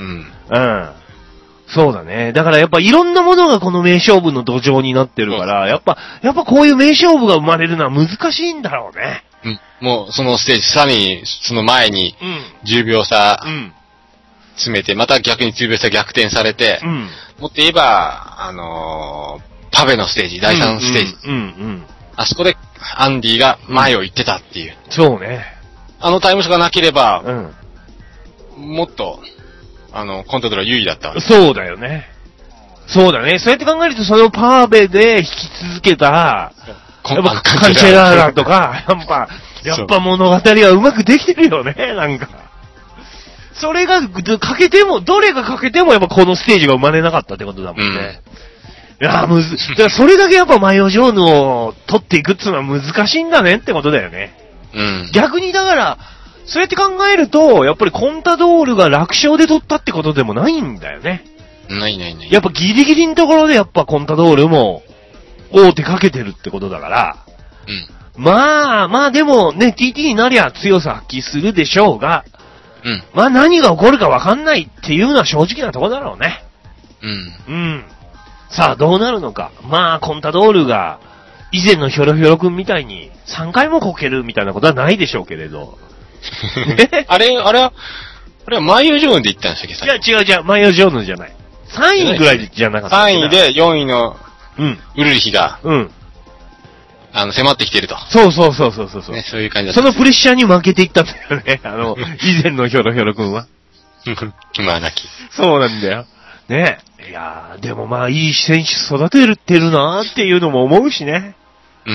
そうだね。だからやっぱいろんなものがこの名勝負の土壌になってるから、やっぱこういう名勝負が生まれるのは難しいんだろうね。 もうそのステージ、さらにその前に10秒差詰めて、また逆に10秒差逆転されて、もっと言えば、パフェのステージ、第3ステージ。あそこでアンディが前を行ってたっていう。 そうね。 タイム差がなければ、もっと、コントローラー優位だった。 そうだよね。そうだね。そうやって考えると、そのパーベで引き続けた、やっぱカンチェラーラとか、やっぱ物語はうまくできてるよね、なんか。それが、どれが欠けてもやっぱこのステージが生まれなかったってことだもんね。いやだからそれだけやっぱマイオジョーヌを取っていくっていうのは難しいんだねってことだよね。逆にだから、そうやって考えると、やっぱりコンタドールが楽勝で取ったってことでもないんだよね。 ない。 やっぱギリギリのところでやっぱコンタドールも大手かけてるってことだから、 まあでもね、TT になりゃ強さ発揮するでしょうが、 うん。 まあ何が起こるかわかんないっていうのは正直なところだろうね。 うん。 うん。さあどうなるのか。まあコンタドールが以前のヒョロヒョロくんみたいに3回もこけるみたいなことはないでしょうけれど。 あれはマイオジョーヌで言ったんでしたっけ？ いや違う、マイオジョーヌじゃない。3位ぐらいじゃなかった。 3位で4位のウルリヒが、迫ってきてると。 そう。 ね、そういう感じだった。 そのプレッシャーに負けていったんだよね。以前のヒョロヒョロくんは。 今はなき。 そうなんだよ。ねえ。いやー、でもまあいい選手育ててるなーっていうのも思うしね。 うん。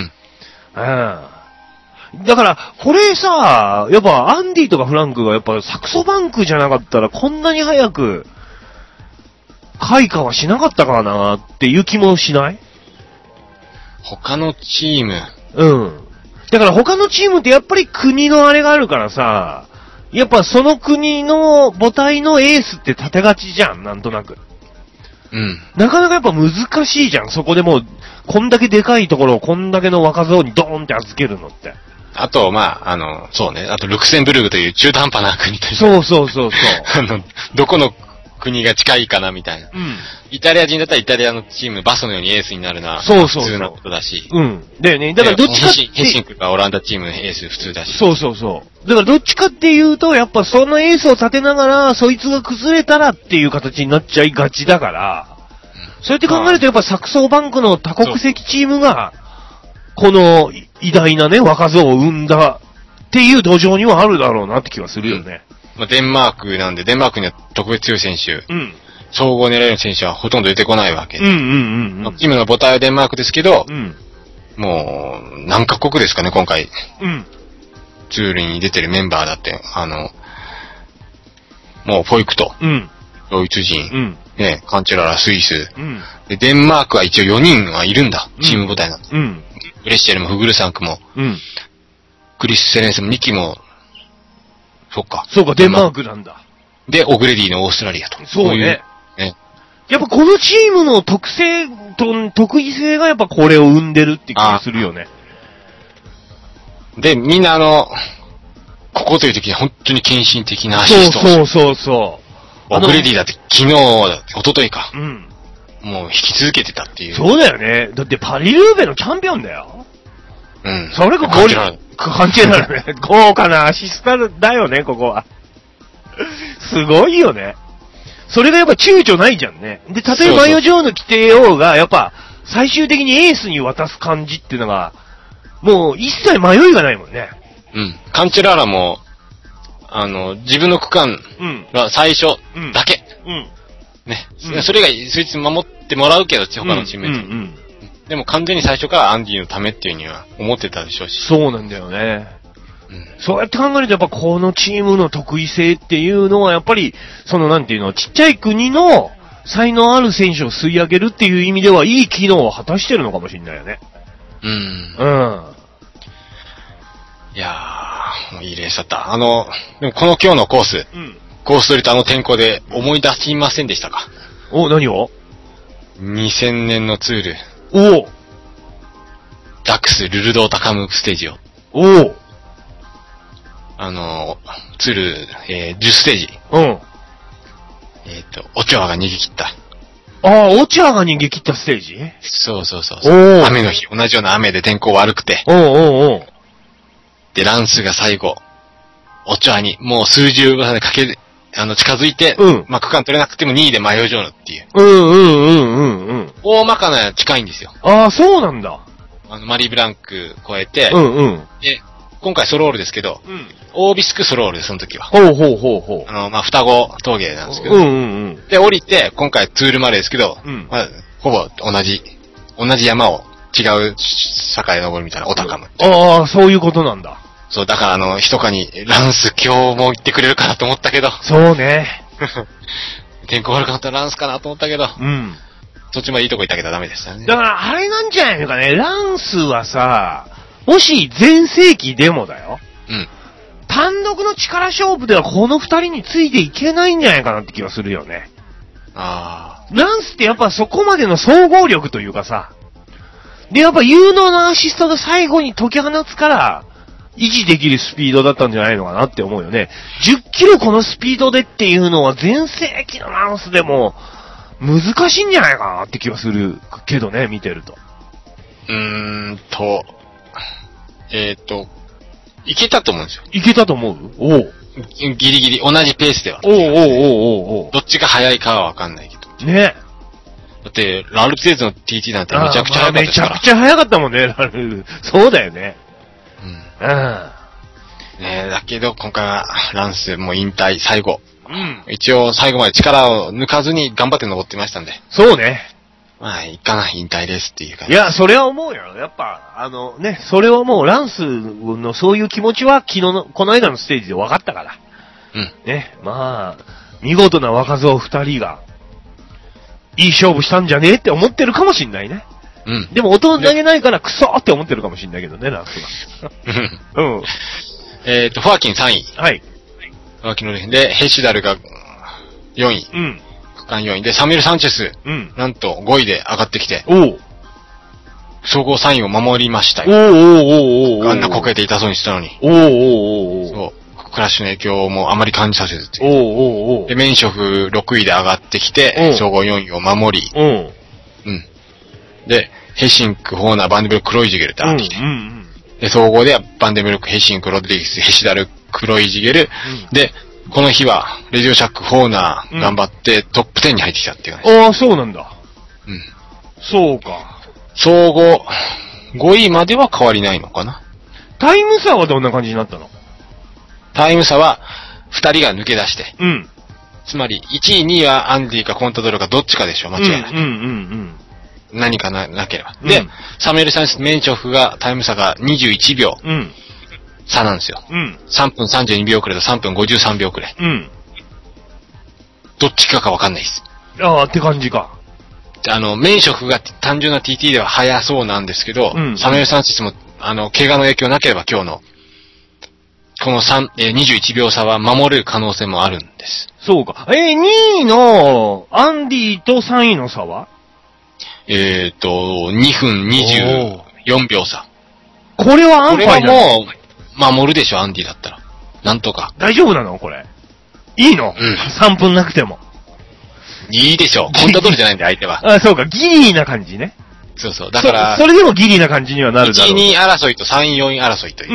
だから、これさ、やっぱアンディとかフランクがやっぱサクソバンクじゃなかったらこんなに早く開花はしなかったかなっていう気もしない？ 他のチーム。 だから他のチームってやっぱり国のあれがあるからさ、やっぱその国の母体のエースって立てがちじゃん、なんとなく。なかなかやっぱ難しいじゃん、そこでもう、こんだけでかいところをこんだけの若造にドーンって預けるのって。 あと、そうね。あと、ルクセンブルグという中途半端な国という。 そう。 どこの国が近いかなみたいな。イタリア人だったらイタリアのチーム、バスのようにエースになるのは普通なことだし。 だよね。だからどっちかって。 ヘシンクがオランダチームのエース普通だし。 そう。だからどっちかっていうと、やっぱそのエースを立てながら、そいつが崩れたらっていう形になっちゃいがちだから、そうやって考えるとやっぱサクソーバンクの多国籍チームが、この偉大なね、若造を生んだっていう土壌にはあるだろうなって気はするよね。 デンマークなんで、デンマークには特別強い選手、総合を狙える選手はほとんど出てこないわけで。チームの母体はデンマークですけど、もう、何カ国ですかね、今回。ツールに出てるメンバーだって、もう、フォイクト、ドイツ人、ね、カンチェララ、スイス、で、デンマークは一応4人はいるんだ、チーム母体なんで。ブレッシェルもフグルサンクも、クリス・セレンスもニキも、そうか、 デンマークなんだ。 で、オグレディのオーストラリアと。 そうね。やっぱこのチームの特異性がやっぱこれを生んでるって気がするよね。 で、みんなここという時に本当に献身的なアシスト。 そう。 オグレディだって昨日、一昨日か。もう引き続けてたっていう。 そうだよね。だってパリルーベのチャンピオンだよ。それが関係ないね。豪華なアシストだよね、ここは。すごいよね。それがやっぱ躊躇ないじゃんね。で、例えばマイオジョーヌ規定王が、やっぱ、最終的にエースに渡す感じっていうのが、もう一切迷いがないもんね。 カンチェラーラも、自分の区間が最初だけ。ね。それが、そいつ守ってもらうけど、他のチームメイト。でも完全に最初からアンディのためっていうには思ってたでしょうし。 そうなんだよね。そうやって考えるとやっぱこのチームの特異性っていうのはやっぱり、なんていうの、ちっちゃい国の才能ある選手を吸い上げるっていう意味ではいい機能を果たしてるのかもしれないよね。 いやー、もういいレースだった。でもこの今日のコース、コース取りと天候で思い出しませんでしたか？ 何を？ 2000 年のツール。ダックス・ルルドー・タカムープステージを。ツール、10ステージ。オチョアが逃げ切った。 オチョアが逃げ切ったステージ？ そう。雨の日、同じような雨で天候悪くて。で、ランスが最後、オチョアにもう数十分で近づいて、区間取れなくても2位でマイオジョーヌっていう。大まかな近いんですよ。 そうなんだ。 マリー・ブランク超えて、で、今回ソロールですけど、オービスクソロールでその時は。双子峠なんですけど、で、降りて、今回ツールマレーですけど、ほぼ同じ山を違う坂へ登るみたいな、オタカム。 そういうことなんだ。 そう、だから密かに、ランス今日も行ってくれるかなと思ったけど。 そうね。 天候悪くなったらランスかなと思ったけど。そっちもいいとこ行ったけどダメでしたね。 だからあれなんじゃないのかね、ランスはさ、もし全盛期でもだよ。単独の力勝負ではこの二人についていけないんじゃないかなって気がするよね。ランスってやっぱそこまでの総合力というかさ、 で、やっぱ有能なアシストが最後に解き放つから、維持できるスピードだったんじゃないのかなって思うよね。10キロこのスピードでっていうのは全盛期のランスでも難しいんじゃないかなって気がするけどね、見てると。 いけたと思うんですよ。 いけたと思う？おう。 ギリギリ、同じペースでは。 おう。 どっちが速いかはわかんないけど。 ね。 だって、ラルテーズの TT なんてめちゃくちゃ速かったですから。 めちゃくちゃ速かったもんね、ラル。そうだよね。 ねだけど、今回は、ランスもう引退、最後。一応、最後まで力を抜かずに頑張って登ってましたんで。 そうね。 まあ、いいかな、引退ですっていう感じ。 いや、それは思うよ。やっぱ、それはもう、ランスのそういう気持ちは、昨日の、この間のステージで分かったから。ね、まあ、見事な若造二人が、いい勝負したんじゃねえって思ってるかもしんないね。でも、音を投げないから、クソーって思ってるかもしんないけどね、ランスが。 フォアキン3位。 はい。 フォアキンのレーンで、ヘシダルが4位。区間4位で、サミュエル・サンチェス、なんと5位で上がってきて、総合3位を守りましたよ。あんなこけて痛そうにしたのに。そう。クラッシュの影響もあまり感じさせずっていう。で、メンショフ6位で上がってきて、総合4位を守り、で、ヘシンク、ホーナー、バンデベルク、クロイジゲルって上がってきて、で、総合ではバンデベルク、ヘシンク、ロドリゲス、ヘシダル、クロイジゲル、で、この日は、レディオシャック、ホーナー、頑張って、トップ10に入ってきたっていう感じ。 ああ、そうなんだ。そうか。 総合、5位までは変わりないのかな。 タイム差はどんな感じになったの？ タイム差は、2人が抜け出して。つまり、1位、2位はアンディかコンタドルかどっちかでしょ、間違いない。何かなければ。で、サムエル・サンス・メンチョフが、タイム差が21秒。差なんですよ。3分32秒くらいと3分53秒くらい。どっちかわかんないです。 ああ、って感じか。 メンショフが単純な TT では速そうなんですけど、サムエル・サンチェスも、怪我の影響なければ今日の、この21秒差は守れる可能性もあるんです。 そうか。2位のアンディと3位の差は 2分24秒差。 これは安牌なの？ これはもう、守るでしょ、アンディだったら。なんとか。 大丈夫なのこれ。いいの？3分なくても。 いいでしょ。コンタドルじゃないんで、相手は。 あ、そうか、ギリーな感じね。 そうそう。だから、 それでもギリーな感じにはなるだろう。 1、2争いと3、4位争いという、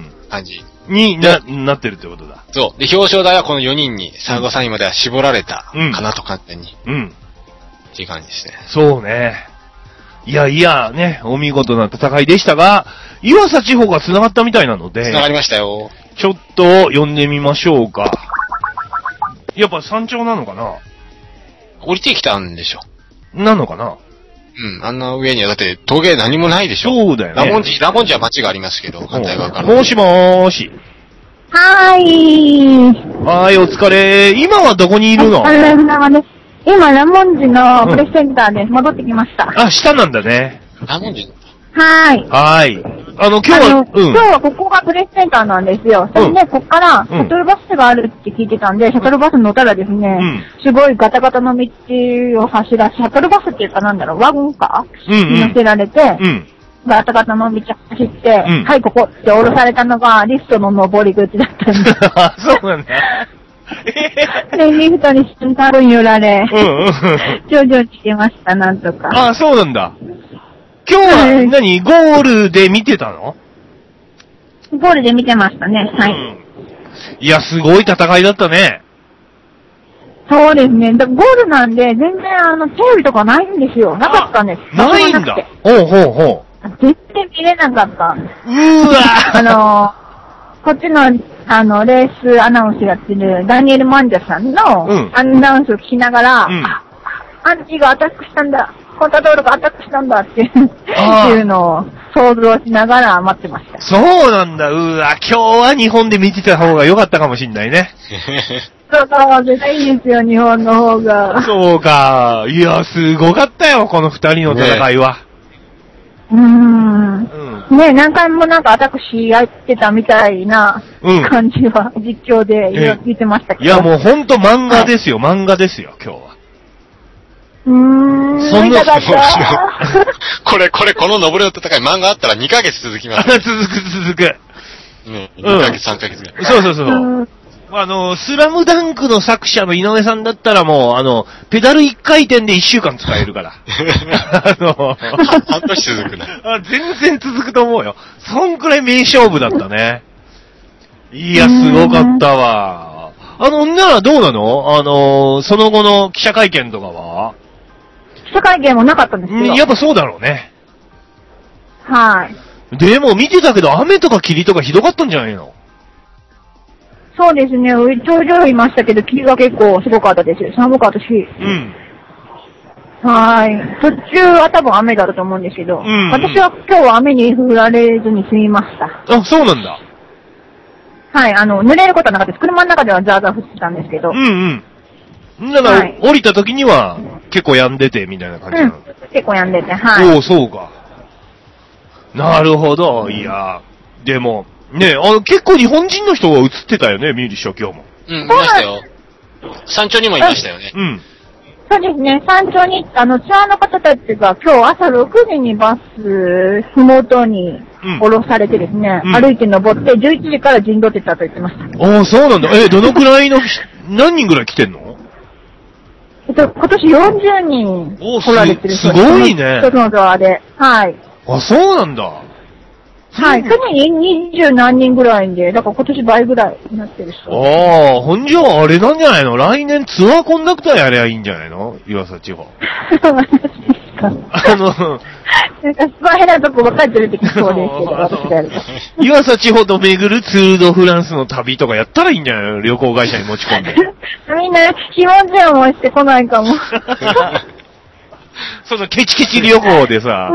感じ。 になってるってことだ。 そう。で、表彰台はこの4人に、最後3位までは絞られたかなと、簡単に。っていう感じですね。 そうね。いや、ね、お見事な戦いでしたが、岩佐千穂が繋がったみたいなので。 繋がりましたよ。 ちょっと、呼んでみましょうか。やっぱ山頂なのかな？ 降りてきたんでしょ。 なのかな？ あんな上にはだって峠何もないでしょ。 そうだよね。 ラモンジは町がありますけど、反対側から。 もしもーし。 はーい、 お疲れ。今はどこにいるの？ お疲れ様です。今、ラモンジのプレスセンターです。戻ってきました。 あ、下なんだね。 ラモンジ？ はーい。 今日は、 今日はここがプレスセンターなんですよ。それで、こっから、シャトルバスがあるって聞いてたんで、シャトルバス乗ったらですね、すごいガタガタの道を走ら、シャトルバスっていうかなんだろう、ワゴンカーに乗せられて、ガタガタの道走って、はい、ここって降ろされたのが、リフトの登り口だったんで。 そうなんだ。 で、リフトにシンタルに揺られ、徐々に来ました、なんとか。 あ、そうなんだ。今日は何、ゴールで見てたの？ ゴールで見てましたね、はい。 いや、すごい戦いだったね。 そうですね。ゴールなんで、全然テレビとかないんですよ。なかったんです。 ないんだ。ほう。 全然見れなかった。 うわこっちの、レースアナウンスやってるダニエル・マンジャさんのアナウンスを聞きながら、アンチがアタックしたんだ。コンタドールがアタックしたんだっていうのを想像しながら待ってました。 そうなんだ。今日は日本で見てた方が良かったかもしんないね。 そう、絶対いいですよ、日本の方が。 そうか。いや、すごかったよ、この二人の戦いは。 ね、何回もなんかアタックし合ってたみたいな感じは、実況で言ってましたけど。 いや、もうほんと漫画ですよ、漫画ですよ、今日は。 そんなこの登りの戦い漫画あったら2ヶ月続きます。 続く。 2ヶ月、3ヶ月ぐらい。 そう。スラムダンクの作者の井上さんだったらもう、ペダル1回転で1週間使えるから。 半年続くな。 全然続くと思うよ。そんくらい名勝負だったね。いや、すごかったわ。ならどうなの？その後の記者会見とかは？ 記者会見もなかったんですよ。 やっぱそうだろうね。 はい。 でも見てたけど、雨とか霧とかひどかったんじゃないの？ そうですね。頂上いましたけど、霧が結構すごかったです。寒かったし。はい。途中は多分雨だったと思うんですけど、私は今日は雨に降られずに済みました。 あ、そうなんだ。 はい。濡れることはなかったです。車の中ではザーザー降ってたんですけど。 だから、降りた時には結構止んでてみたいな感じなの。 結構止んでて、はい。 そうか。なるほど。いや、でも、ね、結構日本人の人が映ってたよね、見る人今日も。 いましたよ。山頂にもいましたよね。 そうですね、山頂に、ツアーの方たちが今日朝6時にバス、ふもとに降ろされてですね、歩いて登って11時から陣取ってたと言ってました。 そうなんだ。どのくらいの、何人ぐらい来てんの？ 今年40人来られてるそうです。すごいね。 一つのドアで。はい。 そうなんだ。 はい。去年20何人ぐらいで、だから今年倍ぐらいになってる人。 ほんじゃあれなんじゃないの？来年ツアーコンダクターやりゃいいんじゃないの？岩佐地方。なんかすごい変なとこばっかり連れてきそうですけど、私がやると。岩佐地方と巡るツールドフランスの旅とかやったらいいんじゃないの？旅行会社に持ち込んで。 みんな、ひもじい思いしてこないかも。 ケチケチ旅行でさ。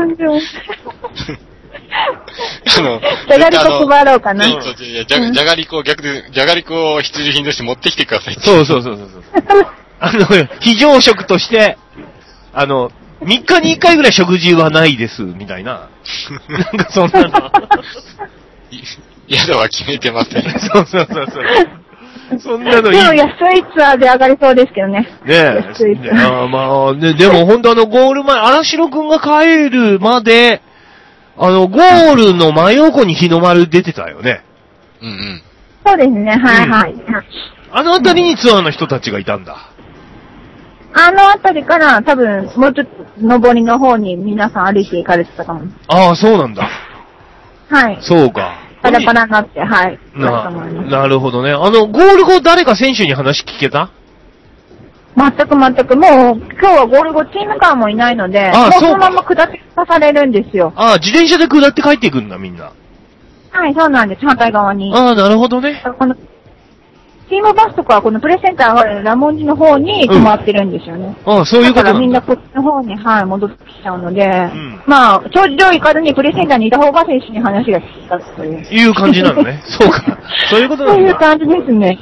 じゃがりこ配ろうかな。 じゃがりこを逆で、じゃがりこを必需品として持ってきてください。 そう。非常食として、3日に1回ぐらい食事はないです、みたいな。なんかそんなの。 宿は決めてません。 そう。そんなのいい。 でも安いツアーで上がりそうですけどね。 安いツアー。でも本当ゴール前、荒城くんが帰るまで、ゴールの真横に日の丸出てたよね。 そうですね、はい。 あの辺りにツアーの人たちがいたんだ。 あの辺りから多分、もうちょっと上りの方に皆さん歩いて行かれてたかも。 そうなんだ。 はい。 そうか。 パラパラになって、はい。 なるほどね。ゴール後誰か選手に話聞けた？ 全く。もう、今日はゴール後チームカーもいないので、もうそのまま下ってされるんですよ。 自転車で下って帰っていくんだ、みんな。 はい、そうなんです。反対側に。 なるほどね。 このチームバスとかはこのプレセンターがラモンジの方に止まってるんですよね。 そういうことなんだ。 だからみんなこっちの方に、戻ってきちゃうので、頂上行かずにプレセンターにいた方が選手に話が聞いたという感じなのね。そうか。そういうことなんだ。 そういう感じですね。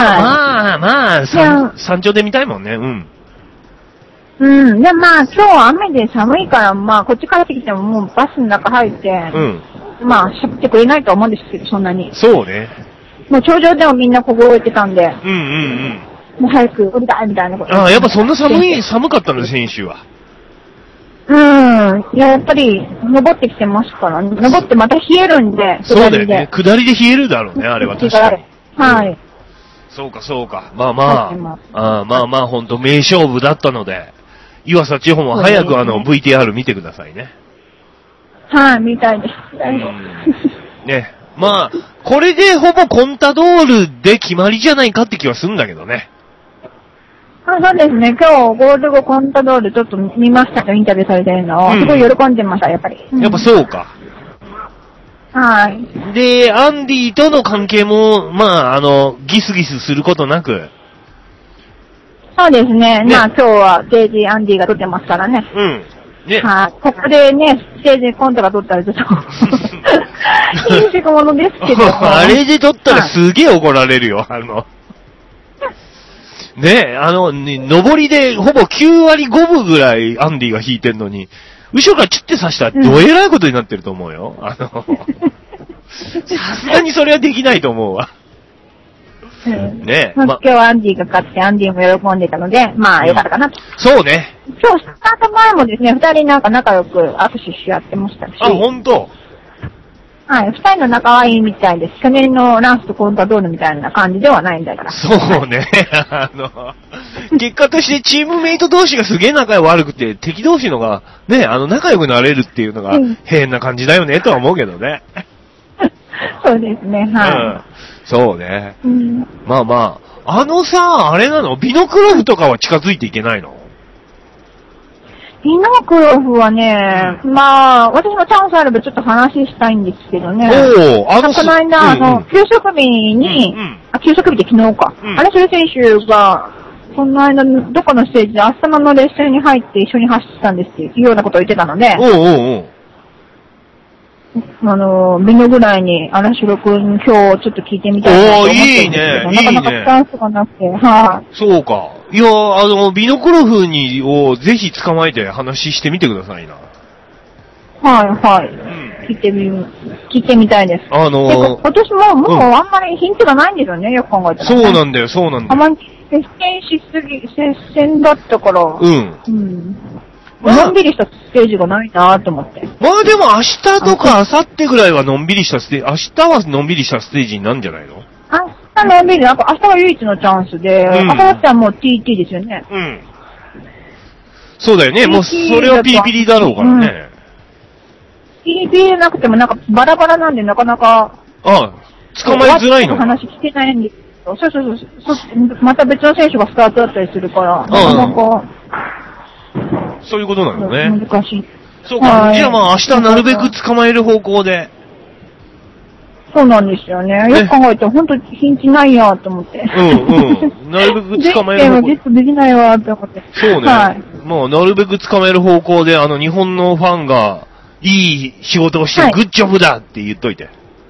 山頂で見たいもんね。 で、今日雨で寒いから、こっちから来てももうバスの中入って、喋ってくれないと思うんですけど、そんなに。 そうね。 もう頂上でもみんな凍えてたんで。もう早く降りたいみたいなこと。 やっぱそんな寒かったの、選手は。 やっぱり、登ってきてますから、登ってまた冷えるんで、 そうだよね。下りで冷えるだろうね、あれは確かに。 はい。 そうか。ほんと名勝負だったので、岩佐千穂も早くVTR 見てくださいね。 見たいです。 ね。これでほぼコンタドールで決まりじゃないかって気はするんだけどね。 そうですね。今日、ゴール後コンタドールちょっと見ましたとインタビューされてるのを、すごい喜んでました、やっぱり。 やっぱそうか。で、アンディとの関係も、ギスギスすることなく。 そうですね。今日はステージアンディが撮ってますからね。ここでね、ステージコントが撮ったらちょっと、いい仕事ですけど。 あれで撮ったらすげえ怒られるよ、上りでほぼ9割5分ぐらいアンディが弾いてんのに、後ろからチュッて刺したらどえらいことになってると思うよ。さすがにそれはできないと思うわ。 ね。 今日はアンディが勝って、アンディも喜んでたので、まあ、よかったかなと。 そうね。 今日、スタート前もですね、二人なんか仲良く握手し合ってましたし。 あ、ほんと？ はい、二人の仲はいいみたいです。去年のランスとコンタドールみたいな感じではないんだから。 そうね。結果としてチームメイト同士がすげえ仲悪くて、敵同士のが、ね、仲良くなれるっていうのが変な感じだよね、とは思うけどね。 そうですね、はい。 そうね。まあまあ、あれなの？ビノクロフとかは近づいていけないの？ ビノクロフはね、まあ、私もチャンスあればちょっと話したいんですけどね。 この間、給食日に、給食日って昨日か。アラシル選手が、この間、どこのステージでアスタナの列車に入って一緒に走ってたんですっていうようなことを言ってたので、ビノぐらいに、荒城くん今日ちょっと聞いてみたいなと思ってるんですけど、なかなかチャンスがなくて、はい。 そうか。いや、ビノクロフをぜひ捕まえて話してみてくださいな。 はい、はい。聞いてみたいです。今年もうあんまりヒントがないんですよね、よく考えたら、ね。 そうなんだよ。あんまり接戦だったから。のんびりしたステージがないなぁと思って。 まあでも明日とか明後日ぐらいはのんびりしたステージ、明日はのんびりしたステージになるんじゃないの？ 明日のんびり、明日は唯一のチャンスで、明後日はもう TT ですよね。 そうだよね。もうそれはピリピリだろうからね。 ピリピリじゃなくてもなんかバラバラなんでなかなか。 捕まえづらいの？ 話聞けないんですけど、そうまた別の選手がスタートだったりするから、なかなか。 そういうことなのね。 難しい。 そうか。じゃあまあ明日なるべく捕まえる方向で。 そうなんですよね。よく考えたら本当ヒンチないやと思って。 なるべく捕まえる方向。 ゲットできないわと思って。 そうね。もうなるべく捕まえる方向で、日本のファンがいい仕事をして、グッジョブだって言っといて。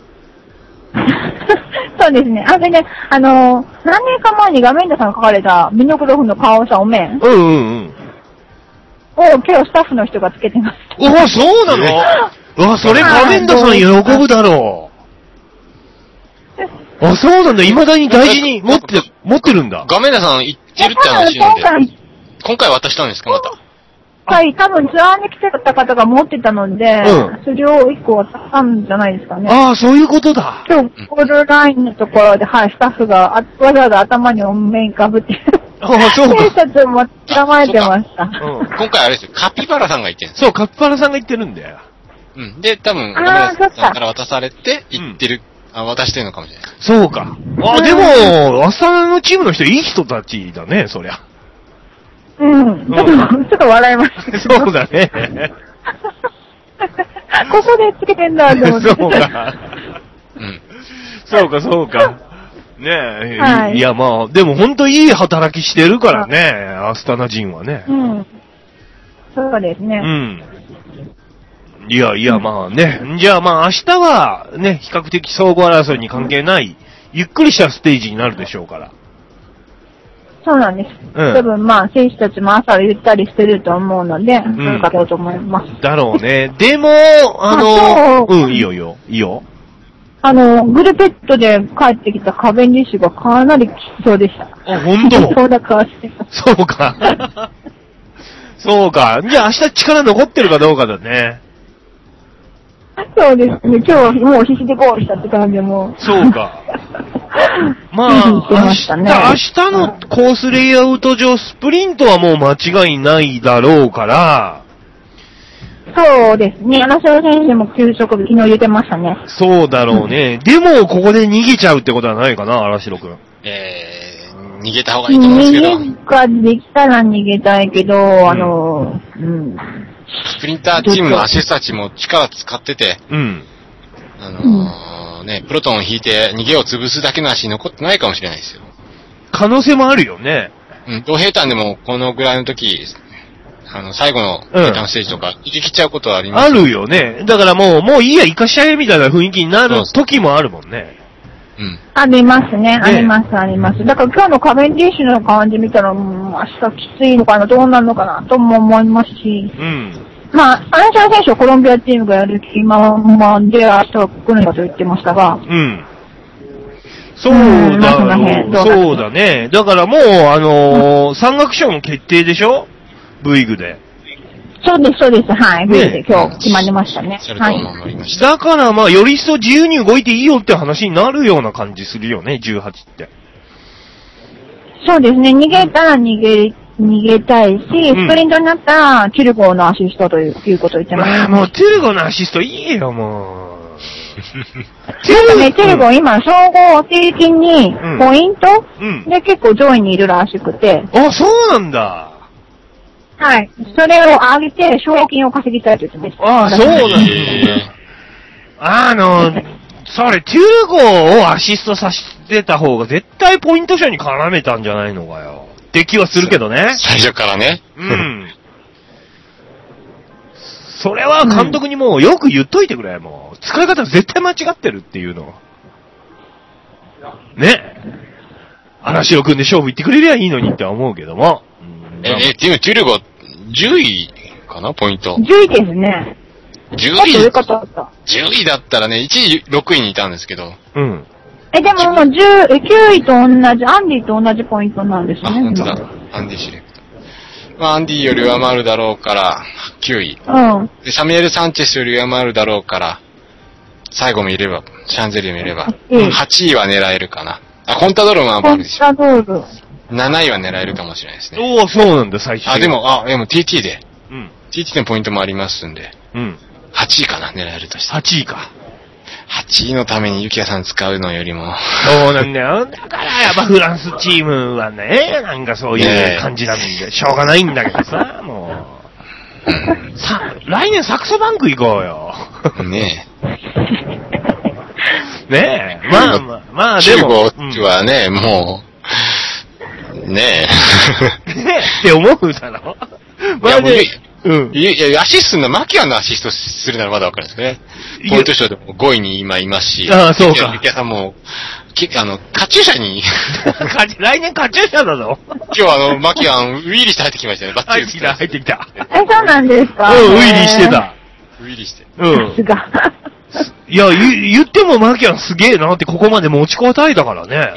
そうですね。それで、何年か前に画面でさんが書かれたビノクロフの顔さ、お面。今日スタッフの人がつけてます。 そうなの？それ画面ださん喜ぶだろう。そうなんだ。未だに大事に持ってるんだ。 画面ださん言ってるって話なんで。今回渡したんですか、また。 はい、多分ツアーに来てた方が持ってたので、それを1個渡したんじゃないですかね。 そういうことだ。 今日、ゴールラインのところで、スタッフがわざわざ頭にお面かぶって、 そうか。 選手たちも捕まえてました。 今回あれですよ、カピバラさんが言ってるんですよ。そう、カピバラさんが言ってるんだよ。 で、多分、ガメラさんから渡されて、言ってる、渡してるのかもしれない。 そうか。でも、アスタナのチームの人、いい人たちだね、そりゃ。 ちょっと笑いました。 そうだね。 ここでつけてんだ、と思って。 そうか。ねえ、いやまあ、でも本当いい働きしてるからね、アスタナ人はね。 そうですね。 いや、まあね。じゃあまあ明日はね、比較的総合争いに関係ない、ゆっくりしたステージになるでしょうから。 そうなんです。多分まあ、選手たちも朝ゆったりしてると思うので、そうかと思います。 だろうね。でも、いいよ。 グルペットで帰ってきたカベンディッシュがかなりきつそうでした。 ほんと？ そうだ顔してた。 そうか。そうか。じゃあ明日力残ってるかどうかだね。 そうですね。今日はもう必死でゴールしたって感じでもう。 そうか。まあ、明日のコースレイアウト上、スプリントはもう間違いないだろうから、 そうですね。荒城選手も休息日昨日言ってましたね。 そうだろうね。でも、ここで逃げちゃうってことはないかな、荒城くん。 逃げた方がいいと思うんですけど。 逃げができたら逃げたいけど、 スプリンターチームのアシスタたちも力使ってて、プロトンを引いて逃げを潰すだけの足残ってないかもしれないですよ。 可能性もあるよね。 同平坦でもこのぐらいの時、最後の平坦ステージとか、逃げ切っちゃうことはあります、 あるよね。だからもういいや、生かしちゃえみたいな雰囲気になる時もあるもんね。 ありますね。あります。だから今日のカベンディッシュの感じ見たら、明日きついのかな、どうなるのかな、とも思いますし。まあ、荒城選手はコロンビアチームがやる気満々で明日は来るんだと言ってましたが。 そうだ、そうだね。だからもう、山岳賞も決定でしょ？ブイグで。 そうです、そうです。はい。ブイグで今日決まりましたね。はい。 だからまあ、より一層自由に動いていいよって話になるような感じするよね、18って。 そうですね。逃げたら逃げたいし、スプリントになったら、テュルゴーのアシストということを言ってます。 まあもう、テュルゴーのアシストいいよ、もう。 なんかね、テルゴ今、総合平均に、ポイント、で結構上位にいるらしくて。 あ、そうなんだ。 はい。それを上げて、賞金を稼ぎたいと言ってます。 ああ、そうなんだ。それ、テュルゴーをアシストさせてた方が絶対ポイント賞に絡めたんじゃないのかよ。って気はするけどね。 最初からね。 うん。それは監督にもうよく言っといてくれ、もう。使い方絶対間違ってるっていうの。ね。荒城くんで勝負行ってくれりゃいいのにって思うけども。 テュルゴ10位かな、ポイント。 10位ですね。 10位だったらね、1位6位にいたんですけど。 うん。 でももう9位と同じ、アンディと同じポイントなんですね。あ、 本当だ。アンディシレクト。まあ、アンディより上回るだろうから、9位。 うん。 で、サミュエル・サンチェスより上回るだろうから、最後もいれば、シャンゼリーもいれば、8位は狙えるかな。あ、コンタドールも上回るでしょ。 コンタドール。 7位は狙えるかもしれないですね。 おー、そうなんだ、最初。 でも TT で。うん。TT のポイントもありますんで。 うん。 8位かな、狙えるとして。 8位か。 8位のためにユキヤさん使うのよりも。 そうなんだよ。だからやっぱフランスチームはね、なんかそういう感じなんで、しょうがないんだけどさ、もう。来年サクソバンク行こうよ。 ねえ。ねえ。まあでも。 中国はね、もう、ねえ。 ねえって思うだろ。 まあね。いや、アシストの、マキアンのアシストするならまだわかるんですね。ポイント賞でも5位に今いますし。 ああ、そうか。 ユキヤさんも、カチューシャに。 来年カチューシャだぞ。 今日マキアン、ウィーリーして入ってきましたね。バッチリ入ってきた。 そうなんですか？ ウィーリーしてた。 ウィーリーして。 いや、言ってもマキアンすげえなってここまで持ちこたえたからね。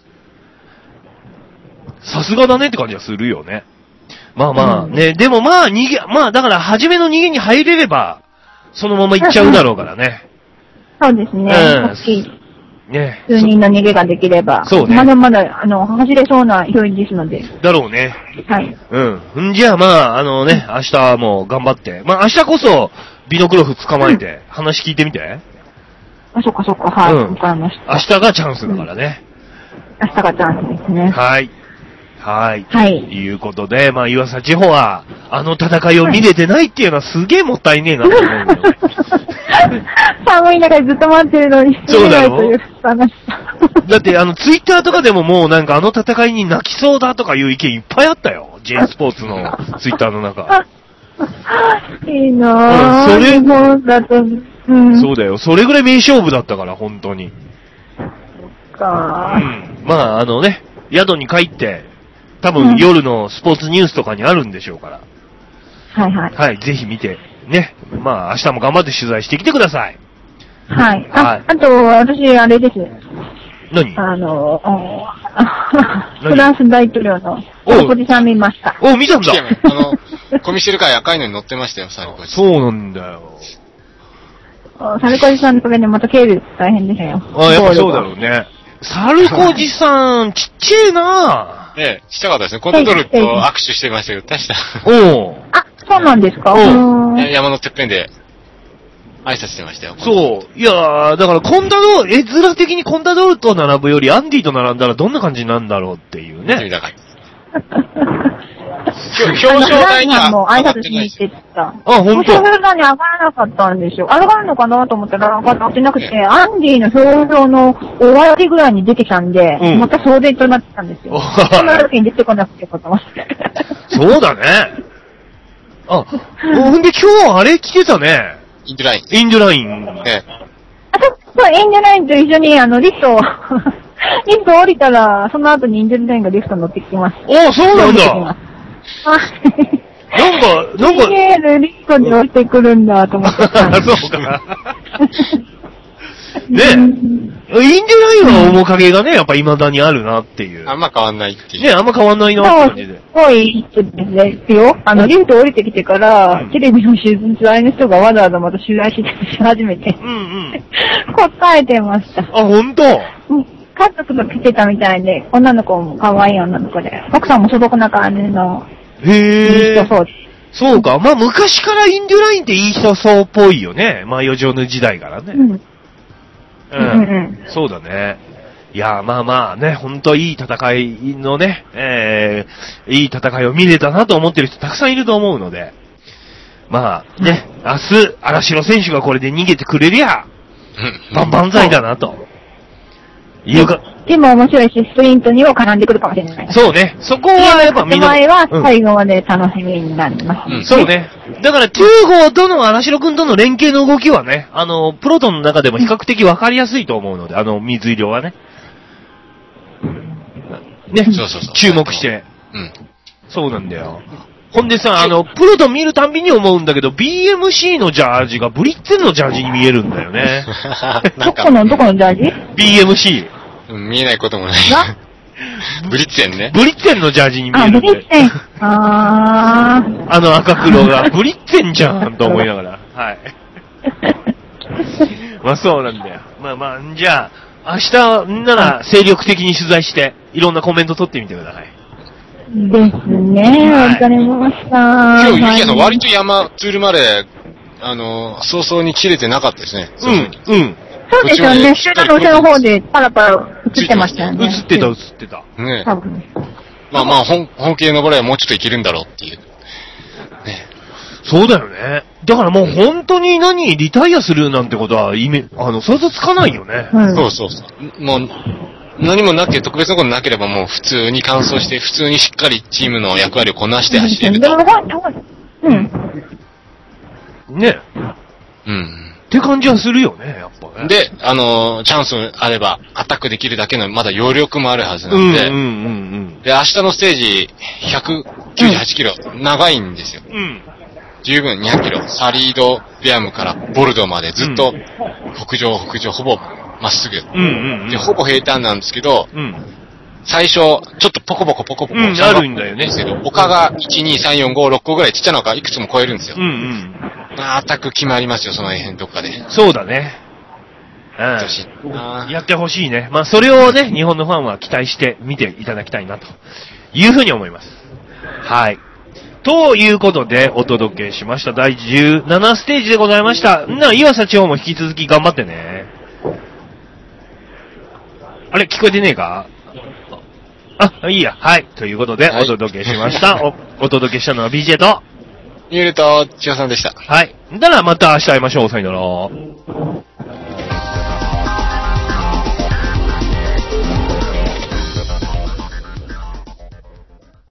さすがだねって感じはするよね。まあね、でもだから初めの逃げに入れれば、そのまま行っちゃうだろうからね。 そうですね。 ね。 数人の逃げができれば。 そうね。 まだまだ、走れそうな表現ですので。 だろうね。 はい。 じゃあ明日も頑張って。明日こそ、ビノクロフ捕まえて、話聞いてみて。 あ、そっか、はい。わかりました。 明日がチャンスだからね。 明日がチャンスですね。 はい。ということで、岩佐千穂は、戦いを見れてないっていうのはすげえもったいねえなと思うんだよね。 寒い中でずっと待ってるのに。 そうだろ？だって、ツイッターとかでももうなんか戦いに泣きそうだとかいう意見いっぱいあったよ。J スポーツのツイッターの中。 いいなぁ。日本だと、 そうだよ。それぐらい名勝負だったから、本当に。宿に帰って、多分夜のスポーツニュースとかにあるんでしょうから。はい、ぜひ見て、ね。明日も頑張って取材してきてください。 はい。あと、私、あれです。 何？ フランス大統領のサルコジさん見ました。 見たんだ。 コミシェル会赤いのに乗ってましたよ、サルコジ。 そうなんだよ。 サルコジさんの時にまた警備大変でしたよ。 やっぱそうだろうね。サルコジさん、ちっちゃいなぁ。 ねちっちゃかったですね。コントドルと握手してましたけど、確か。 あ、そうなんですか？ 山のてっぺんで挨拶してましたよ。 そう。いやー、だから絵面的にコンタドールと並ぶよりアンディと並んだらどんな感じになるんだろうっていうね。 表彰台にはも挨拶しに行ってた。 本当。 表彰台に上がらなかったんですよ。上がるのかなと思ったら上がってなくて、アンディの表彰の終わりぐらいに出てきたんで、また騒然となってたんですよ。そんな時に出てこなくてよかった。 そうだね。ほんで今日あれ来てたね。 インドライン。 インドライン。 そう、インドラインと一緒にリフト降りたら、その後にインドラインがリフト乗ってきます。 そうなんだ。なんか、 リフトに降りてくるんだと思って。 そうかな。ねインデュラインは面影がね、やっぱ未だにあるなっていう。 あんま変わんないっていう。 ね、あんま変わんないなって感じで。 すごい人ですよ。リフト降りてきてから、テレビの取材の人がわざわざまた取材し始めて。答えてました。 あ、ほんと？ 家族が来てたみたいで、女の子も可愛い女の子で、奥さんも素朴な感じの。 へぇー。 そうか。まあ、昔からインデュラインっていい人そうっぽいよね。まあ、余剰の時代からね。そうだね。いや、まあまあね、ほんといい戦いのね、いい戦いを見れたなと思ってる人たくさんいると思うので、まあね、明日、荒城選手がこれで逃げてくれりゃ、万歳だなと。いうか。 でも面白いし、スプリントにも絡んでくるかもしれない。 そうね。そこはやっぱみんな。前は最後まで楽しみになります、 そうね。だから、9号との荒城くんとの連携の動きはね、プロトンの中でも比較的わかりやすいと思うので、水色はね。ね。注目して。そうなんだよ。ほんでさ、プロトン見るたんびに思うんだけど、BMC のジャージがブリッツェンのジャージに見えるんだよね。 どこのジャージ ?BMC。 見えないこともない。ブリッツェンね。 ブリッツェンのジャージに見えるんで。 ブリッツェン。 赤黒が、ブリッツェンじゃんと思いながら。はい。まあそうなんだよ。まあ、じゃあ、明日、みんなら精力的に取材して、いろんなコメント取ってみてください。 ですね。わかりました。 今日、ゆきやさん、割とツールまで、早々に切れてなかったですね。 そうですよね。集団の後ろの方でパラパラ映ってましたよね。 映ってた。 ね多分。まあ、本気で登ればもうちょっといけるんだろうっていう。ね。 そうだよね。だからもう本当にリタイアするなんてことは、想像つかないよね。 そう。もう、何もなければ、特別なことなければもう普通に完走して、普通にしっかりチームの役割をこなして走れると。ね。って感じはするよね、やっぱね。で、チャンスあれば、アタックできるだけの、まだ余力もあるはずなんで、で、明日のステージ、198キロ、長いんですよ。十分200キロ、サリード、ビアムからボルドーまでずっと、北上、ほぼまっすぐ。で、ほぼ平坦なんですけど、最初、ちょっとポコポコあるんだよね。 ですけど、丘が1、2、3、4、5、6個ぐらいちっちゃなのがいくつも超えるんですよ。アタック決まりますよ、その辺どっかで。 そうだね。やってほしいね。まあ、それをね、日本のファンは期待して見ていただきたいな、というふうに思います。はい。ということで、お届けしました。第17ステージでございました。岩佐千穂も引き続き頑張ってね。あれ、聞こえてねえか？いいや。はい。ということで、お届けしました。お届けしたのは BJ と、 ミュールと千代さんでした。 はい。ならまた明日会いましょう。さよなら。